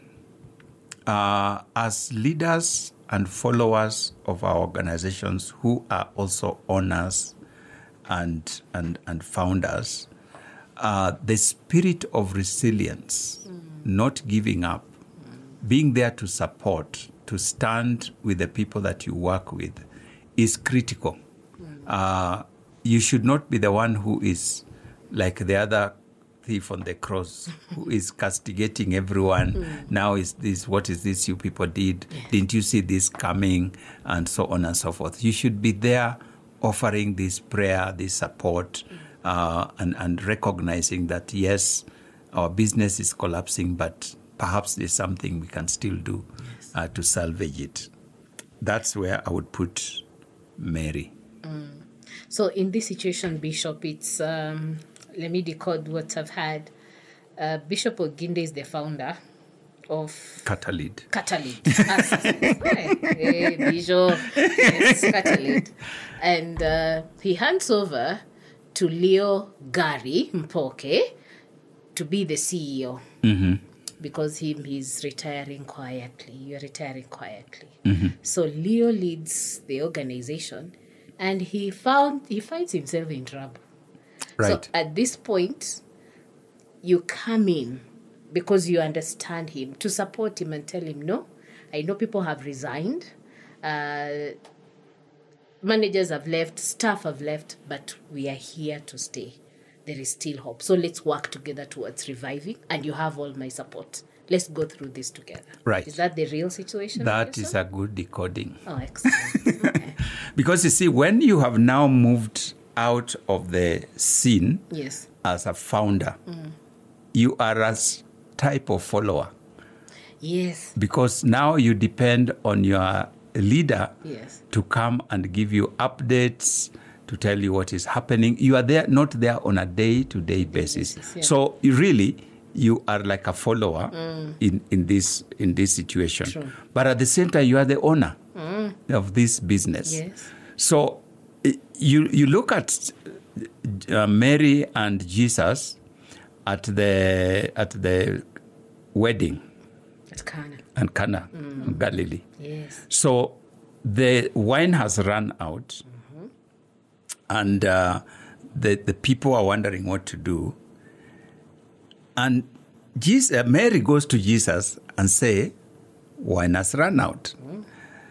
Uh, as leaders and followers of our organizations who are also owners and and, and founders, uh, the spirit of resilience, mm. not giving up, mm. being there to support, to stand with the people that you work with is critical. Mm. Uh, you should not be the one who is like the other thief on the cross who is castigating everyone. Mm. Now is this, what is this you people did? Yes. Didn't you see this coming? And so on and so forth. You should be there offering this prayer, this support, mm. uh, and, and recognizing that, yes, our business is collapsing, but perhaps there's something we can still do yes. uh, to salvage it. That's where I would put Mary. Mm. So in this situation, Bishop, it's, um, let me decode what I've had. Uh, Bishop Oginde is the founder, of Catalid. Catalid. Hey, Bishop. Yes, Catalid. And uh, he hands over to Leo Gary Mpoke to be the C E O. Mm-hmm. Because him, he's retiring quietly. You're retiring quietly. Mm-hmm. So Leo leads the organization, and he found he finds himself in trouble. Right. So at this point, you come in because you understand him, to support him and tell him, no, I know people have resigned, uh, managers have left, staff have left, but we are here to stay. There is still hope. So let's work together towards reviving, and you have all my support. Let's go through this together. Right. Is that the real situation? That is a good decoding. Oh, excellent. Okay. Because you see, when you have now moved out of the scene Yes. as a founder, mm. you are a type of follower. Yes. Because now you depend on your leader Yes. to come and give you updates, to tell you what is happening. You are there, not there on a day-to-day basis. basis, yeah. So you really, you are like a follower mm. in, in this in this situation. True. But at the same time, you are the owner mm. of this business. Yes. So you you look at uh, Mary and Jesus at the at the wedding At Cana. and Cana, mm. Galilee. Yes. So the wine has run out, mm-hmm. and uh, the the people are wondering what to do. And Jesus, uh, Mary goes to Jesus and say, "Wine has run out." Mm.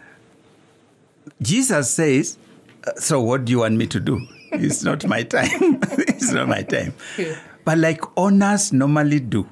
Jesus says, "So what do you want me to do? It's not my time. It's not my time." But like owners normally do.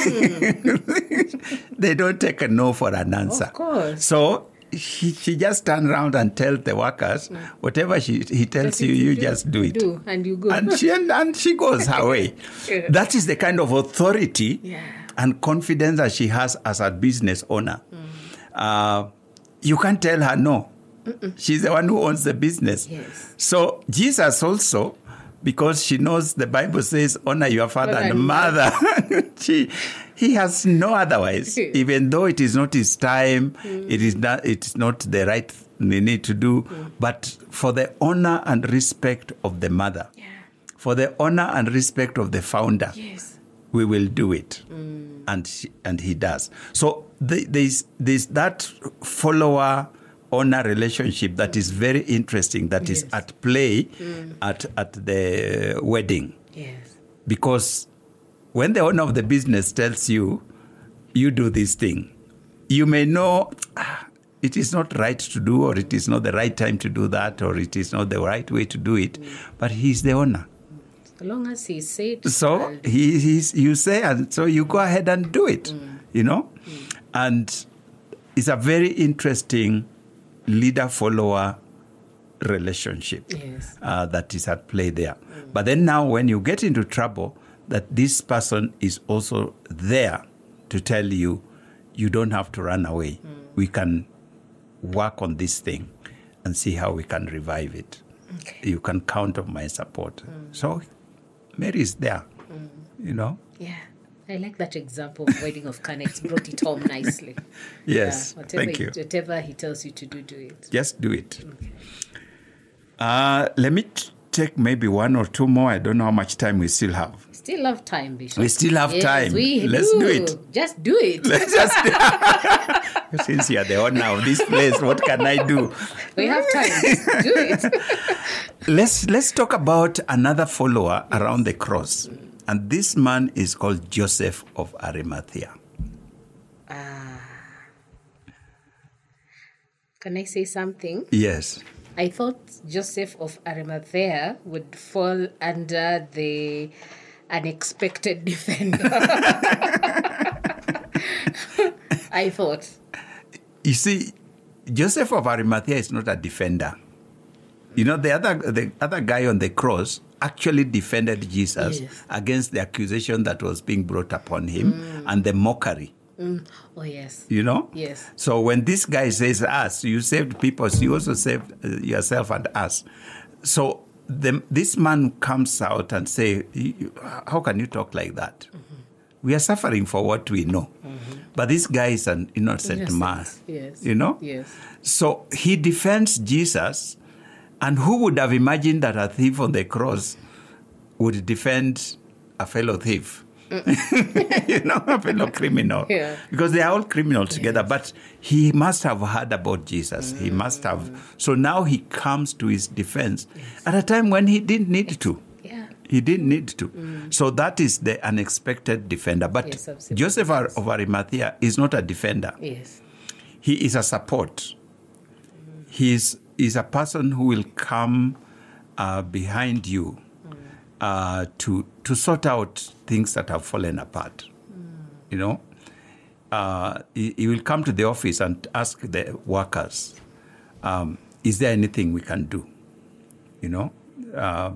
Mm-hmm. They don't take a no for an answer. Of course. So she, she just turns around and tells the workers, mm. whatever she, he tells you, you, you just do it. Do, and you go. And she, and, and she goes her way. Yeah. That is the kind of authority yeah. and confidence that she has as a business owner. Mm. Uh, you can't tell her no. Mm-mm. She's the one who owns the business. Yes. So Jesus also, because she knows the Bible says, honor your father But and mother. she, he has no otherwise, even though it is not his time, mm. it is not, it's not the right thing they need to do, mm. but for the honor and respect of the mother, yeah. for the honor and respect of the founder, yes. we will do it. Mm. And she, and he does. So the, there's, there's that follower honor relationship that is very interesting, that yes. is at play mm. at, at the wedding. Yes. Because when the owner of the business tells you, you do this thing, you may know ah, it is not right to do, or it is not the right time to do that, or it is not the right way to do it, mm. but he's the owner. As long as he said. So he, he's, you say, and so you go ahead and do it, mm. you know? Mm. And it's a very interesting leader-follower relationship yes. uh, that is at play there. Mm. But then now when you get into trouble, that this person is also there to tell you, you don't have to run away. Mm. We can work on this thing and see how we can revive it. Okay. You can count on my support. Mm. So Mary is there, mm. you know? Yeah. I like that example of Wedding of Cana. It's brought it home nicely. Yes, yeah, whatever thank he, you. Whatever he tells you to do, do it. Just do it. Okay. Uh, let me t- take maybe one or two more. I don't know how much time we still have. Still have time, Bishop. We still have yes, time. We Let's do. do it. Just do it. Let's just do it. Since you are the owner of this place, what can I do? We have time. Just do it. let's let's talk about another follower yes. around the cross. Mm. And this man is called Joseph of Arimathea. Ah. Can I say something? Yes. I thought Joseph of Arimathea would fall under the unexpected defender. I thought. You see, Joseph of Arimathea is not a defender. You know, the other the other guy on the cross actually defended Jesus yes. against the accusation that was being brought upon him mm. and the mockery. Mm. Oh, yes. You know? Yes. So when this guy says us, you saved people, so you also saved yourself and us. So the, this man comes out and say, how can you talk like that? Mm-hmm. We are suffering for what we know. Mm-hmm. But this guy is an innocent Innocent, man. yes. You know? Yes. So he defends Jesus, and who would have imagined that a thief on the cross would defend a fellow thief? You know, a fellow criminal. Yeah. Because they are all criminals together. But he must have heard about Jesus. Mm. He must have. So now he comes to his defense yes. at a time when he didn't need to. Yeah. He didn't need to. Mm. So that is the unexpected defender. But yes, Joseph yes. of Arimathea is not a defender. Yes. He is a support. Mm. He is, is a person who will come uh, behind you mm. uh, to to sort out things that have fallen apart. Mm. You know, uh, he, he will come to the office and ask the workers, um, is there anything we can do? You know, uh,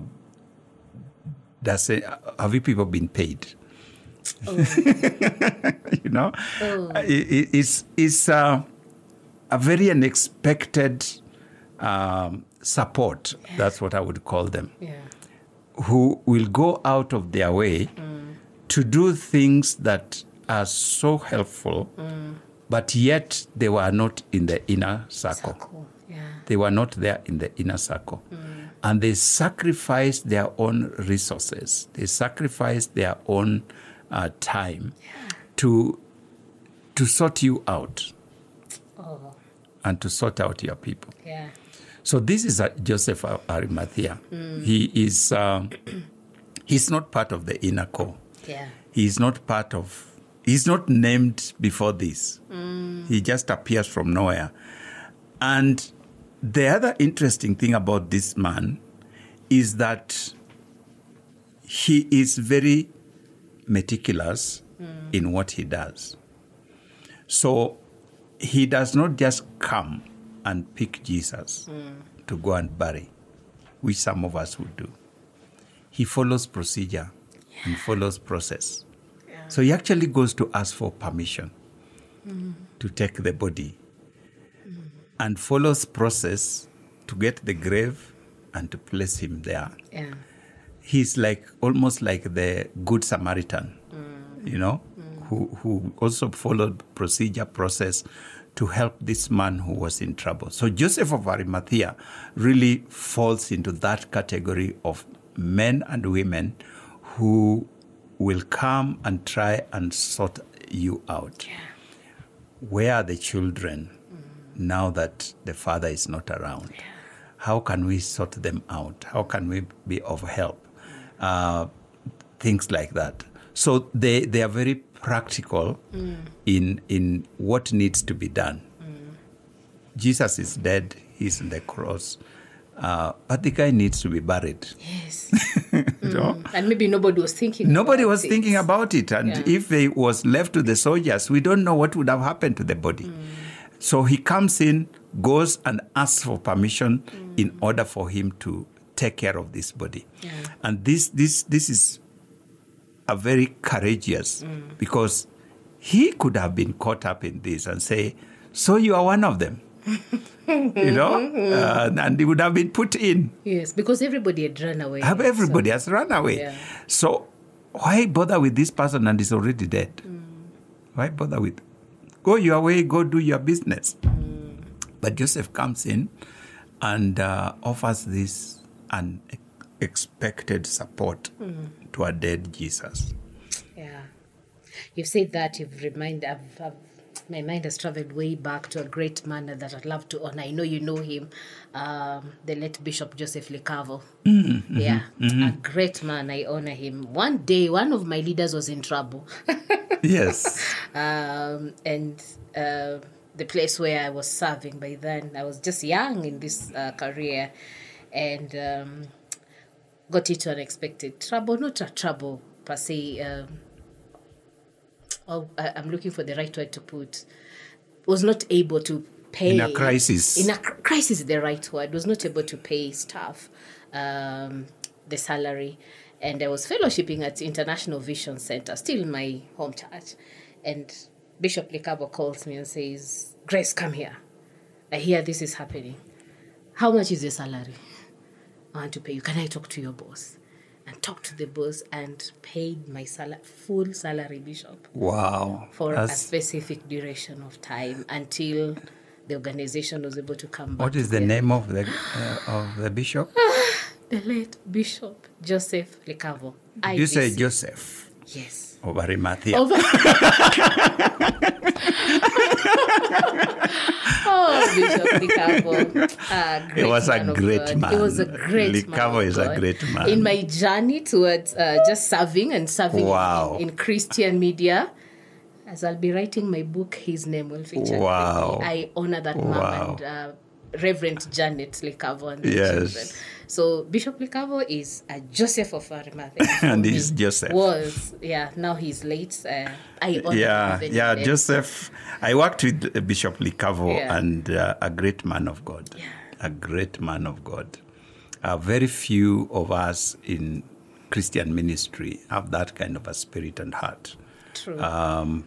Does it, have you people been paid? Oh. You know, oh. it, it's it's uh, a very unexpected um, support. Yeah. That's what I would call them. Yeah. Who will go out of their way mm. to do things that are so helpful, mm. but yet they were not in the inner circle. circle. Yeah. They were not there in the inner circle. Mm. And they sacrificed their own resources. They sacrificed their own uh, time yeah. to to sort you out oh. and to sort out your people. Yeah. So this is uh, Joseph of Arimathea. Mm. He is uh, he's not part of the inner core. Yeah. He's not part of. He's not named before this. Mm. He just appears from nowhere. And the other interesting thing about this man is that he is very meticulous mm. in what he does. So he does not just come and pick Jesus mm. to go and bury, which some of us would do. He follows procedure yeah. and follows process. Yeah. So he actually goes to ask for permission mm. to take the body and follows process to get the grave and to place him there. Yeah. He's like almost like the Good Samaritan, mm. you know, mm. who, who also followed procedure, process to help this man who was in trouble. So Joseph of Arimathea really falls into that category of men and women who will come and try and sort you out. Yeah. Where are the children? Now that the father is not around, yeah. how can we sort them out? How can we be of help? Uh, things like that. So they, they are very practical mm. in in what needs to be done. Mm. Jesus is dead. He's on the cross. Uh, but the guy needs to be buried. Yes. you know? mm. And maybe nobody was thinking Nobody about was it. thinking about it. And yeah. if it was left to the soldiers, we don't know what would have happened to the body. Mm. So he comes in, goes and asks for permission mm. in order for him to take care of this body. Yeah. And this this this is a very courageous mm. because he could have been caught up in this and say, so you are one of them. you know, uh, and he would have been put in. Yes, because everybody had run away. Everybody so. has run away. Yeah. So why bother with this person and he's already dead? Mm. Why bother with Go your way, go do your business. Mm. But Joseph comes in and uh, offers this unexpected support mm. to a dead Jesus. Yeah. You've said that, you've reminded, I've, I've, my mind has traveled way back to a great man that I'd love to honor. I know you know him, um, the late Bishop Joseph Lekavo. Mm-hmm, yeah, mm-hmm. a great man, I honor him. One day, one of my leaders was in trouble. Yes. Um, and uh, the place where I was serving by then, I was just young in this uh, career and um, got into unexpected trouble. Not a trouble per se. Um, oh, I, I'm looking for the right word to put. Was not able to pay. In a crisis. In a cr- crisis is the right word. Was not able to pay staff um, the salary. And I was fellowshipping at International Vision Center, still in my home church. And Bishop Lekabo calls me and says, Grace, come here. I hear this is happening. How much is your salary? I want to pay you. Can I talk to your boss? And talked to the boss and paid my sal- full salary, Bishop. Wow. For That's, a specific duration of time until the organization was able to come back. What is the together. name of the uh, of the bishop? The late Bishop Joseph Lekavo. Did you say Joseph? Yes. Of Arimathea. Over- oh, Bishop Lekavo. A He great was a man of great God. man. He was a great man. Lekavo of is a God. great man. In my journey towards uh, just serving and serving Wow. in, in Christian media, as I'll be writing my book, his name will feature. Wow. I honor that Wow. mom and uh, Reverend Janet Lekavo and the Yes. children. So Bishop Lekavo is a Joseph of Arimathea. for And me. he's Joseph. Was, yeah, now he's late. Uh, I honor Yeah, him even yeah, in death. Joseph. I worked with uh, Bishop Lekavo, Yeah. and uh, a great man of God. Yeah. A great man of God. Uh, very few of us in Christian ministry have that kind of a spirit and heart. True. Um,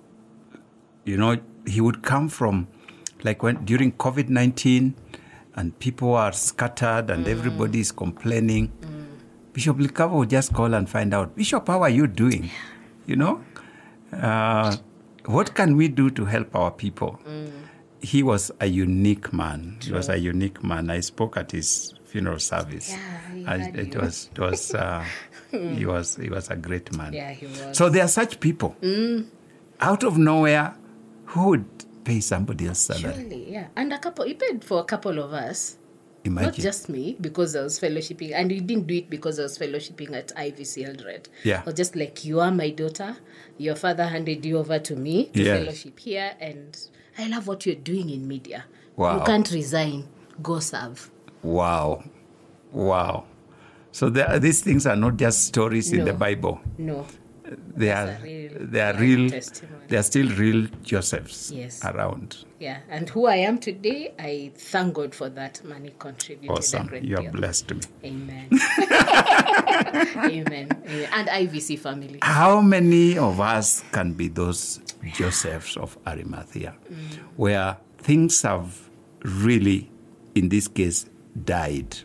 you know, he would come from, like when during COVID nineteen, and people are scattered and mm. everybody is complaining. Mm. Bishop Lekavo would just call and find out, Bishop, how are you doing? Yeah. You know, uh, what can we do to help our people? Mm. He was a unique man. True. He was a unique man. I spoke at his funeral service. Yeah, I, it was, it was, uh, he was, he was a great man. Yeah, he was. So there are such people mm. out of nowhere who would pay somebody else's salary. Surely, yeah. And a couple, he paid for a couple of us. Imagine. Not just me, because I was fellowshipping. And he didn't do it because I was fellowshipping at I V C Eldred. Yeah. Or just like, you are my daughter. Your father handed you over to me to yes. fellowship here. And I love what you're doing in media. Wow. You can't resign. Go serve. Wow. Wow. So there, these things are not just stories no. in the Bible. No. They That's are, real, they are yeah, real, testimony. they are still real Josephs yes. around. Yeah, and who I am today, I thank God for that money contributed. Awesome. A great You are deal. blessed me. Amen. Amen. Amen. And I V C family. How many of us can be those Josephs of Arimathea, mm. where things have really, in this case, died,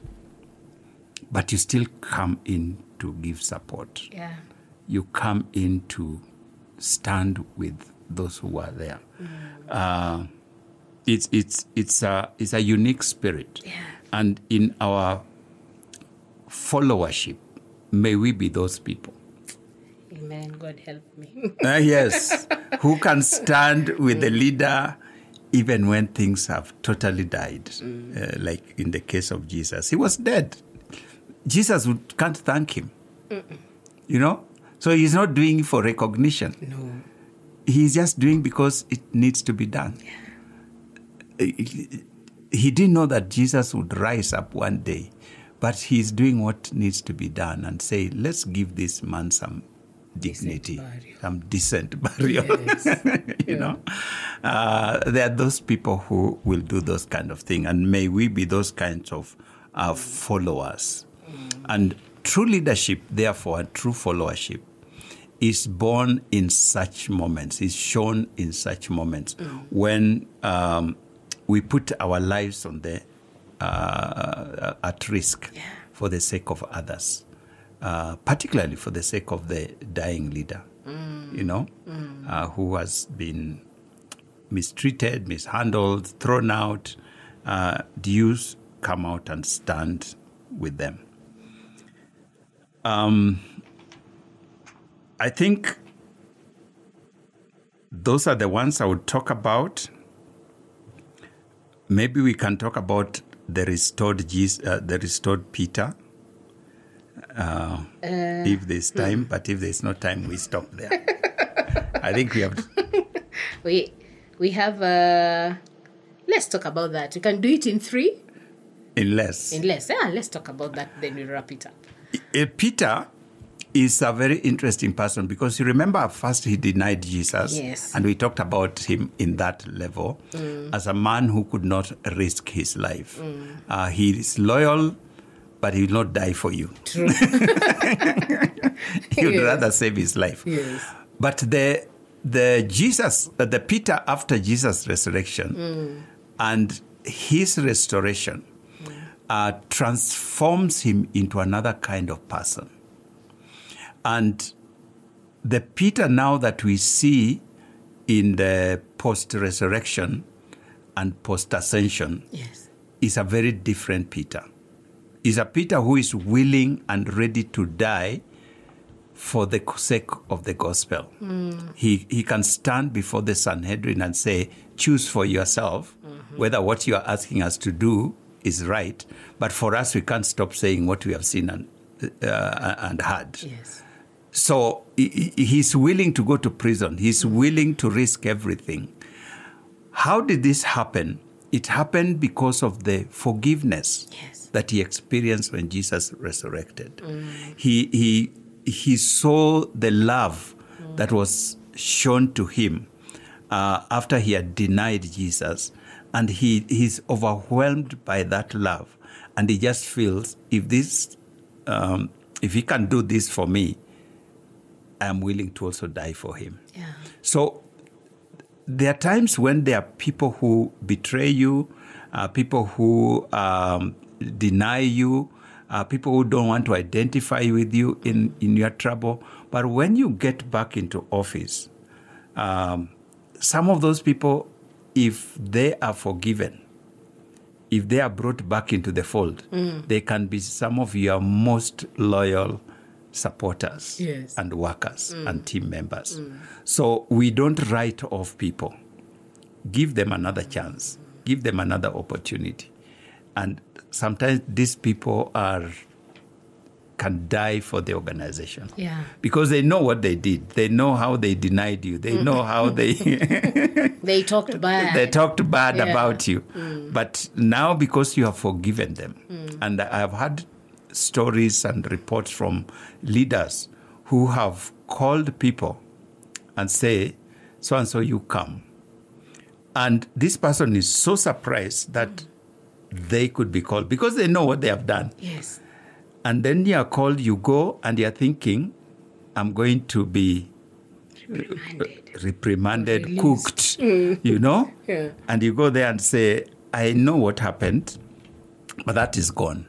but you still come in to give support. Yeah. You come in to stand with those who are there. Mm. Uh, it's it's it's a it's a unique spirit, yeah. and in our followership, may we be those people. Amen. God help me. uh, yes, who can stand with mm. the leader even when things have totally died, mm. uh, like in the case of Jesus. He was dead. Jesus would, can't thank him. Mm-mm. You know? So he's not doing it for recognition. No. He's just doing because it needs to be done. Yeah. He didn't know that Jesus would rise up one day, but he's doing what needs to be done and say, let's give this man some dignity, decent some decent burial. Yes. you yeah. know, uh, there are those people who will do those kind of things, and may we be those kinds of uh, followers. Mm. And true leadership, therefore, and true followership is born in such moments, is shown in such moments mm. when um, we put our lives on the uh, at risk yeah. for the sake of others, uh, particularly for the sake of the dying leader, mm. you know, mm. uh, who has been mistreated, mishandled, thrown out. Uh, do you come out and stand with them? Um, I think those are the ones I would talk about. Maybe we can talk about the restored Jesus, uh, the restored Peter, uh, uh, if there's time. Hmm. But if there's no time, we stop there. I think we have. we we have. Uh, let's talk about that. You can do it in three. In less. In less. Yeah. Let's talk about that. Then we wrap it up. Uh, Peter is a very interesting person because you remember at first he denied Jesus. Yes. And we talked about him in that level mm. as a man who could not risk his life. Mm. Uh, he is loyal, but he will not die for you. True. He would yes. rather save his life. Yes. But the the Jesus, uh, the Peter after Jesus' resurrection mm. and his restoration mm. uh, transforms him into another kind of person. And the Peter now that we see in the post-resurrection and post-ascension Yes. is a very different Peter. Is a Peter who is willing and ready to die for the sake of the gospel. Mm. He he can stand before the Sanhedrin and say, choose for yourself mm-hmm. whether what you are asking us to do is right. But for us, we can't stop saying what we have seen and, uh, and heard. Yes. So he, he's willing to go to prison. He's mm. willing to risk everything. How did this happen? It happened because of the forgiveness yes. that he experienced when Jesus resurrected. Mm. He he he saw the love mm. that was shown to him uh, after he had denied Jesus, and he he's overwhelmed by that love, and he just feels if this um, if he can do this for me, I am willing to also die for him. Yeah. So there are times when there are people who betray you, uh, people who um, deny you, uh, people who don't want to identify with you in, in your trouble. But when you get back into office, um, some of those people, if they are forgiven, if they are brought back into the fold, mm. they can be some of your most loyal supporters yes. and workers mm. and team members. Mm. So we don't write off people. Give them another chance. Give them another opportunity. And sometimes these people are can die for the organization. Yeah. Because they know what they did. They know how they denied you. They mm. know how they... they talked bad. They talked bad yeah. about you. Mm. But now because you have forgiven them, mm. and I have had stories and reports from leaders who have called people and say, so-and-so, you come. And this person is so surprised that mm. they could be called because they know what they have done. Yes. And then you are called, you go, and you're thinking, I'm going to be reprimanded, reprimanded Released. cooked, Mm. you know? Yeah. And you go there and say, I know what happened, but that is gone.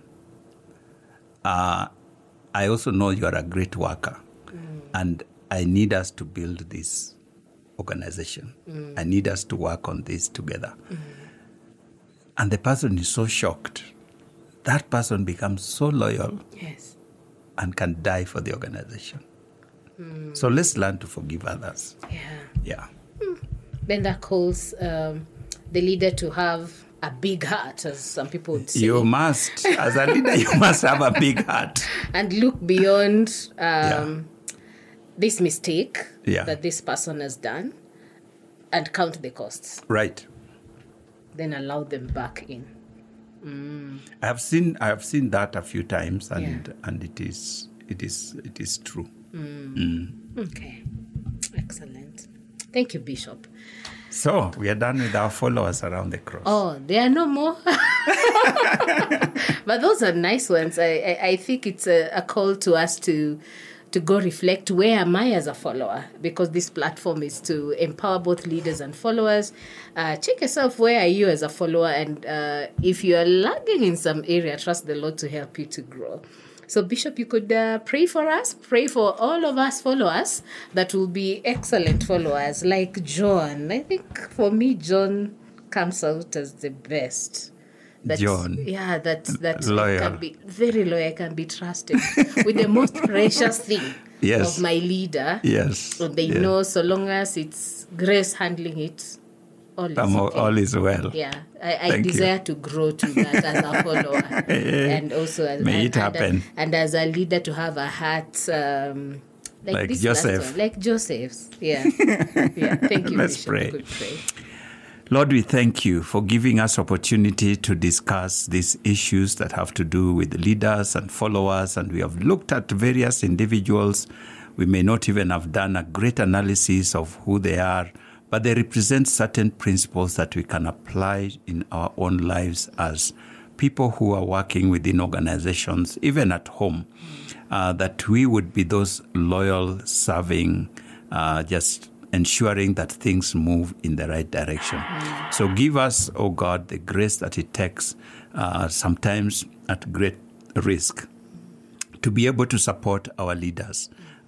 Uh, I also know you are a great worker, mm. and I need us to build this organization. Mm. I need us to work on this together. Mm. And the person is so shocked. That person becomes so loyal yes. and can die for the organization. Mm. So let's learn to forgive others. Yeah. Yeah. Mm. Then that calls um, the leader to have a big heart, as some people would say. You must. As a leader, you must have a big heart. And look beyond um, Yeah. this mistake Yeah. that this person has done and count the costs. Right. Then allow them back in. Mm. I have seen I have seen that a few times, and Yeah. and it is it is it is true. Mm. Mm. Okay. Excellent. Thank you, Bishop. So we are done with our followers around the cross. Oh, there are no more. But those are nice ones. I, I, I think it's a, a call to us to to go reflect, where am I as a follower? Because this platform is to empower both leaders and followers. Uh, check yourself, where are you as a follower? And uh, if you are lagging in some area, trust the Lord to help you to grow. So, Bishop, you could uh, pray for us, pray for all of us followers that will be excellent followers, like John. I think for me, John comes out as the best. That, John. Yeah, that, that Loyal. can be very loyal, can be trusted with the most precious thing Yes. of my leader. Yes. And they yes. know so long as it's Grace handling it, all is Um, okay. all is well. Yeah, I, I Thank you. desire to grow to that as a follower, and also as, May and, it happen. And, and as a leader to have a heart um, like, Like this Joseph. last one, like Joseph's. Yeah, yeah. Thank you. Let's Bishop. pray. Good pray. Lord, we thank you for giving us opportunity to discuss these issues that have to do with leaders and followers. And we have looked at various individuals. We may not even have done a great analysis of who they are, but they represent certain principles that we can apply in our own lives as people who are working within organizations, even at home, uh, that we would be those loyal, serving, uh, just ensuring that things move in the right direction. So give us, oh God, the grace that it takes, uh, sometimes at great risk, to be able to support our leaders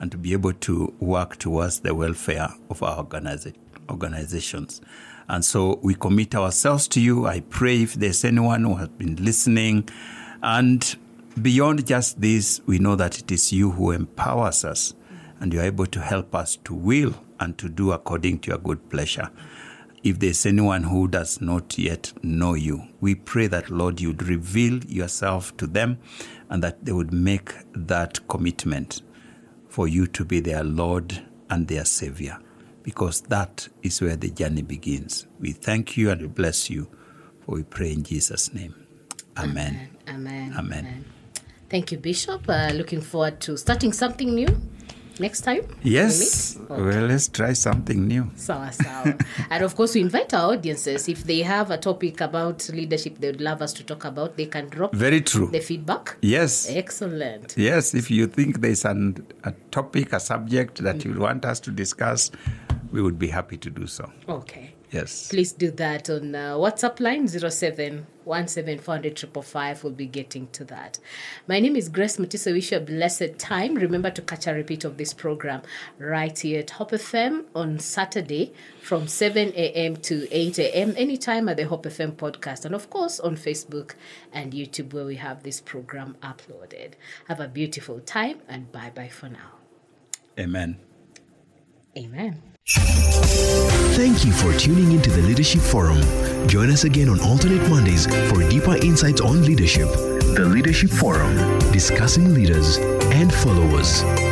and to be able to work towards the welfare of our organiza- organizations. And so we commit ourselves to you. I pray if there's anyone who has been listening, and beyond just this, we know that it is you who empowers us, and you're able to help us to will and to do according to your good pleasure. If there's anyone who does not yet know you, we pray that, Lord, you'd reveal yourself to them and that they would make that commitment for you to be their Lord and their Savior, because that is where the journey begins. We thank you and we bless you, for we pray in Jesus' name. Amen. Amen. Amen. Amen. Amen. Thank you, Bishop. Uh, looking forward to starting something new next time. Yes. Okay. Well, let's try something new. Sawa, sawa. And of course, we invite our audiences. If they have a topic about leadership they would love us to talk about, they can drop Very true. the feedback. Yes. Excellent. Yes, if you think there's an, a topic, a subject that you want us to discuss, we would be happy to do so. Okay. Yes. Please do that on uh, WhatsApp line zero seven one seven four zero zero five five. We'll be getting to that. My name is Grace Mutiso. Wish you a blessed time. Remember to catch a repeat of this program right here at Hope F M on Saturday from seven a.m. to eight a.m. anytime at the Hope F M podcast, and of course on Facebook and YouTube where we have this program uploaded. Have a beautiful time and bye-bye for now. Amen. Amen. Thank you for tuning into the Leadership Forum. Join us again on alternate Mondays for deeper insights on leadership. The Leadership Forum, discussing leaders and followers.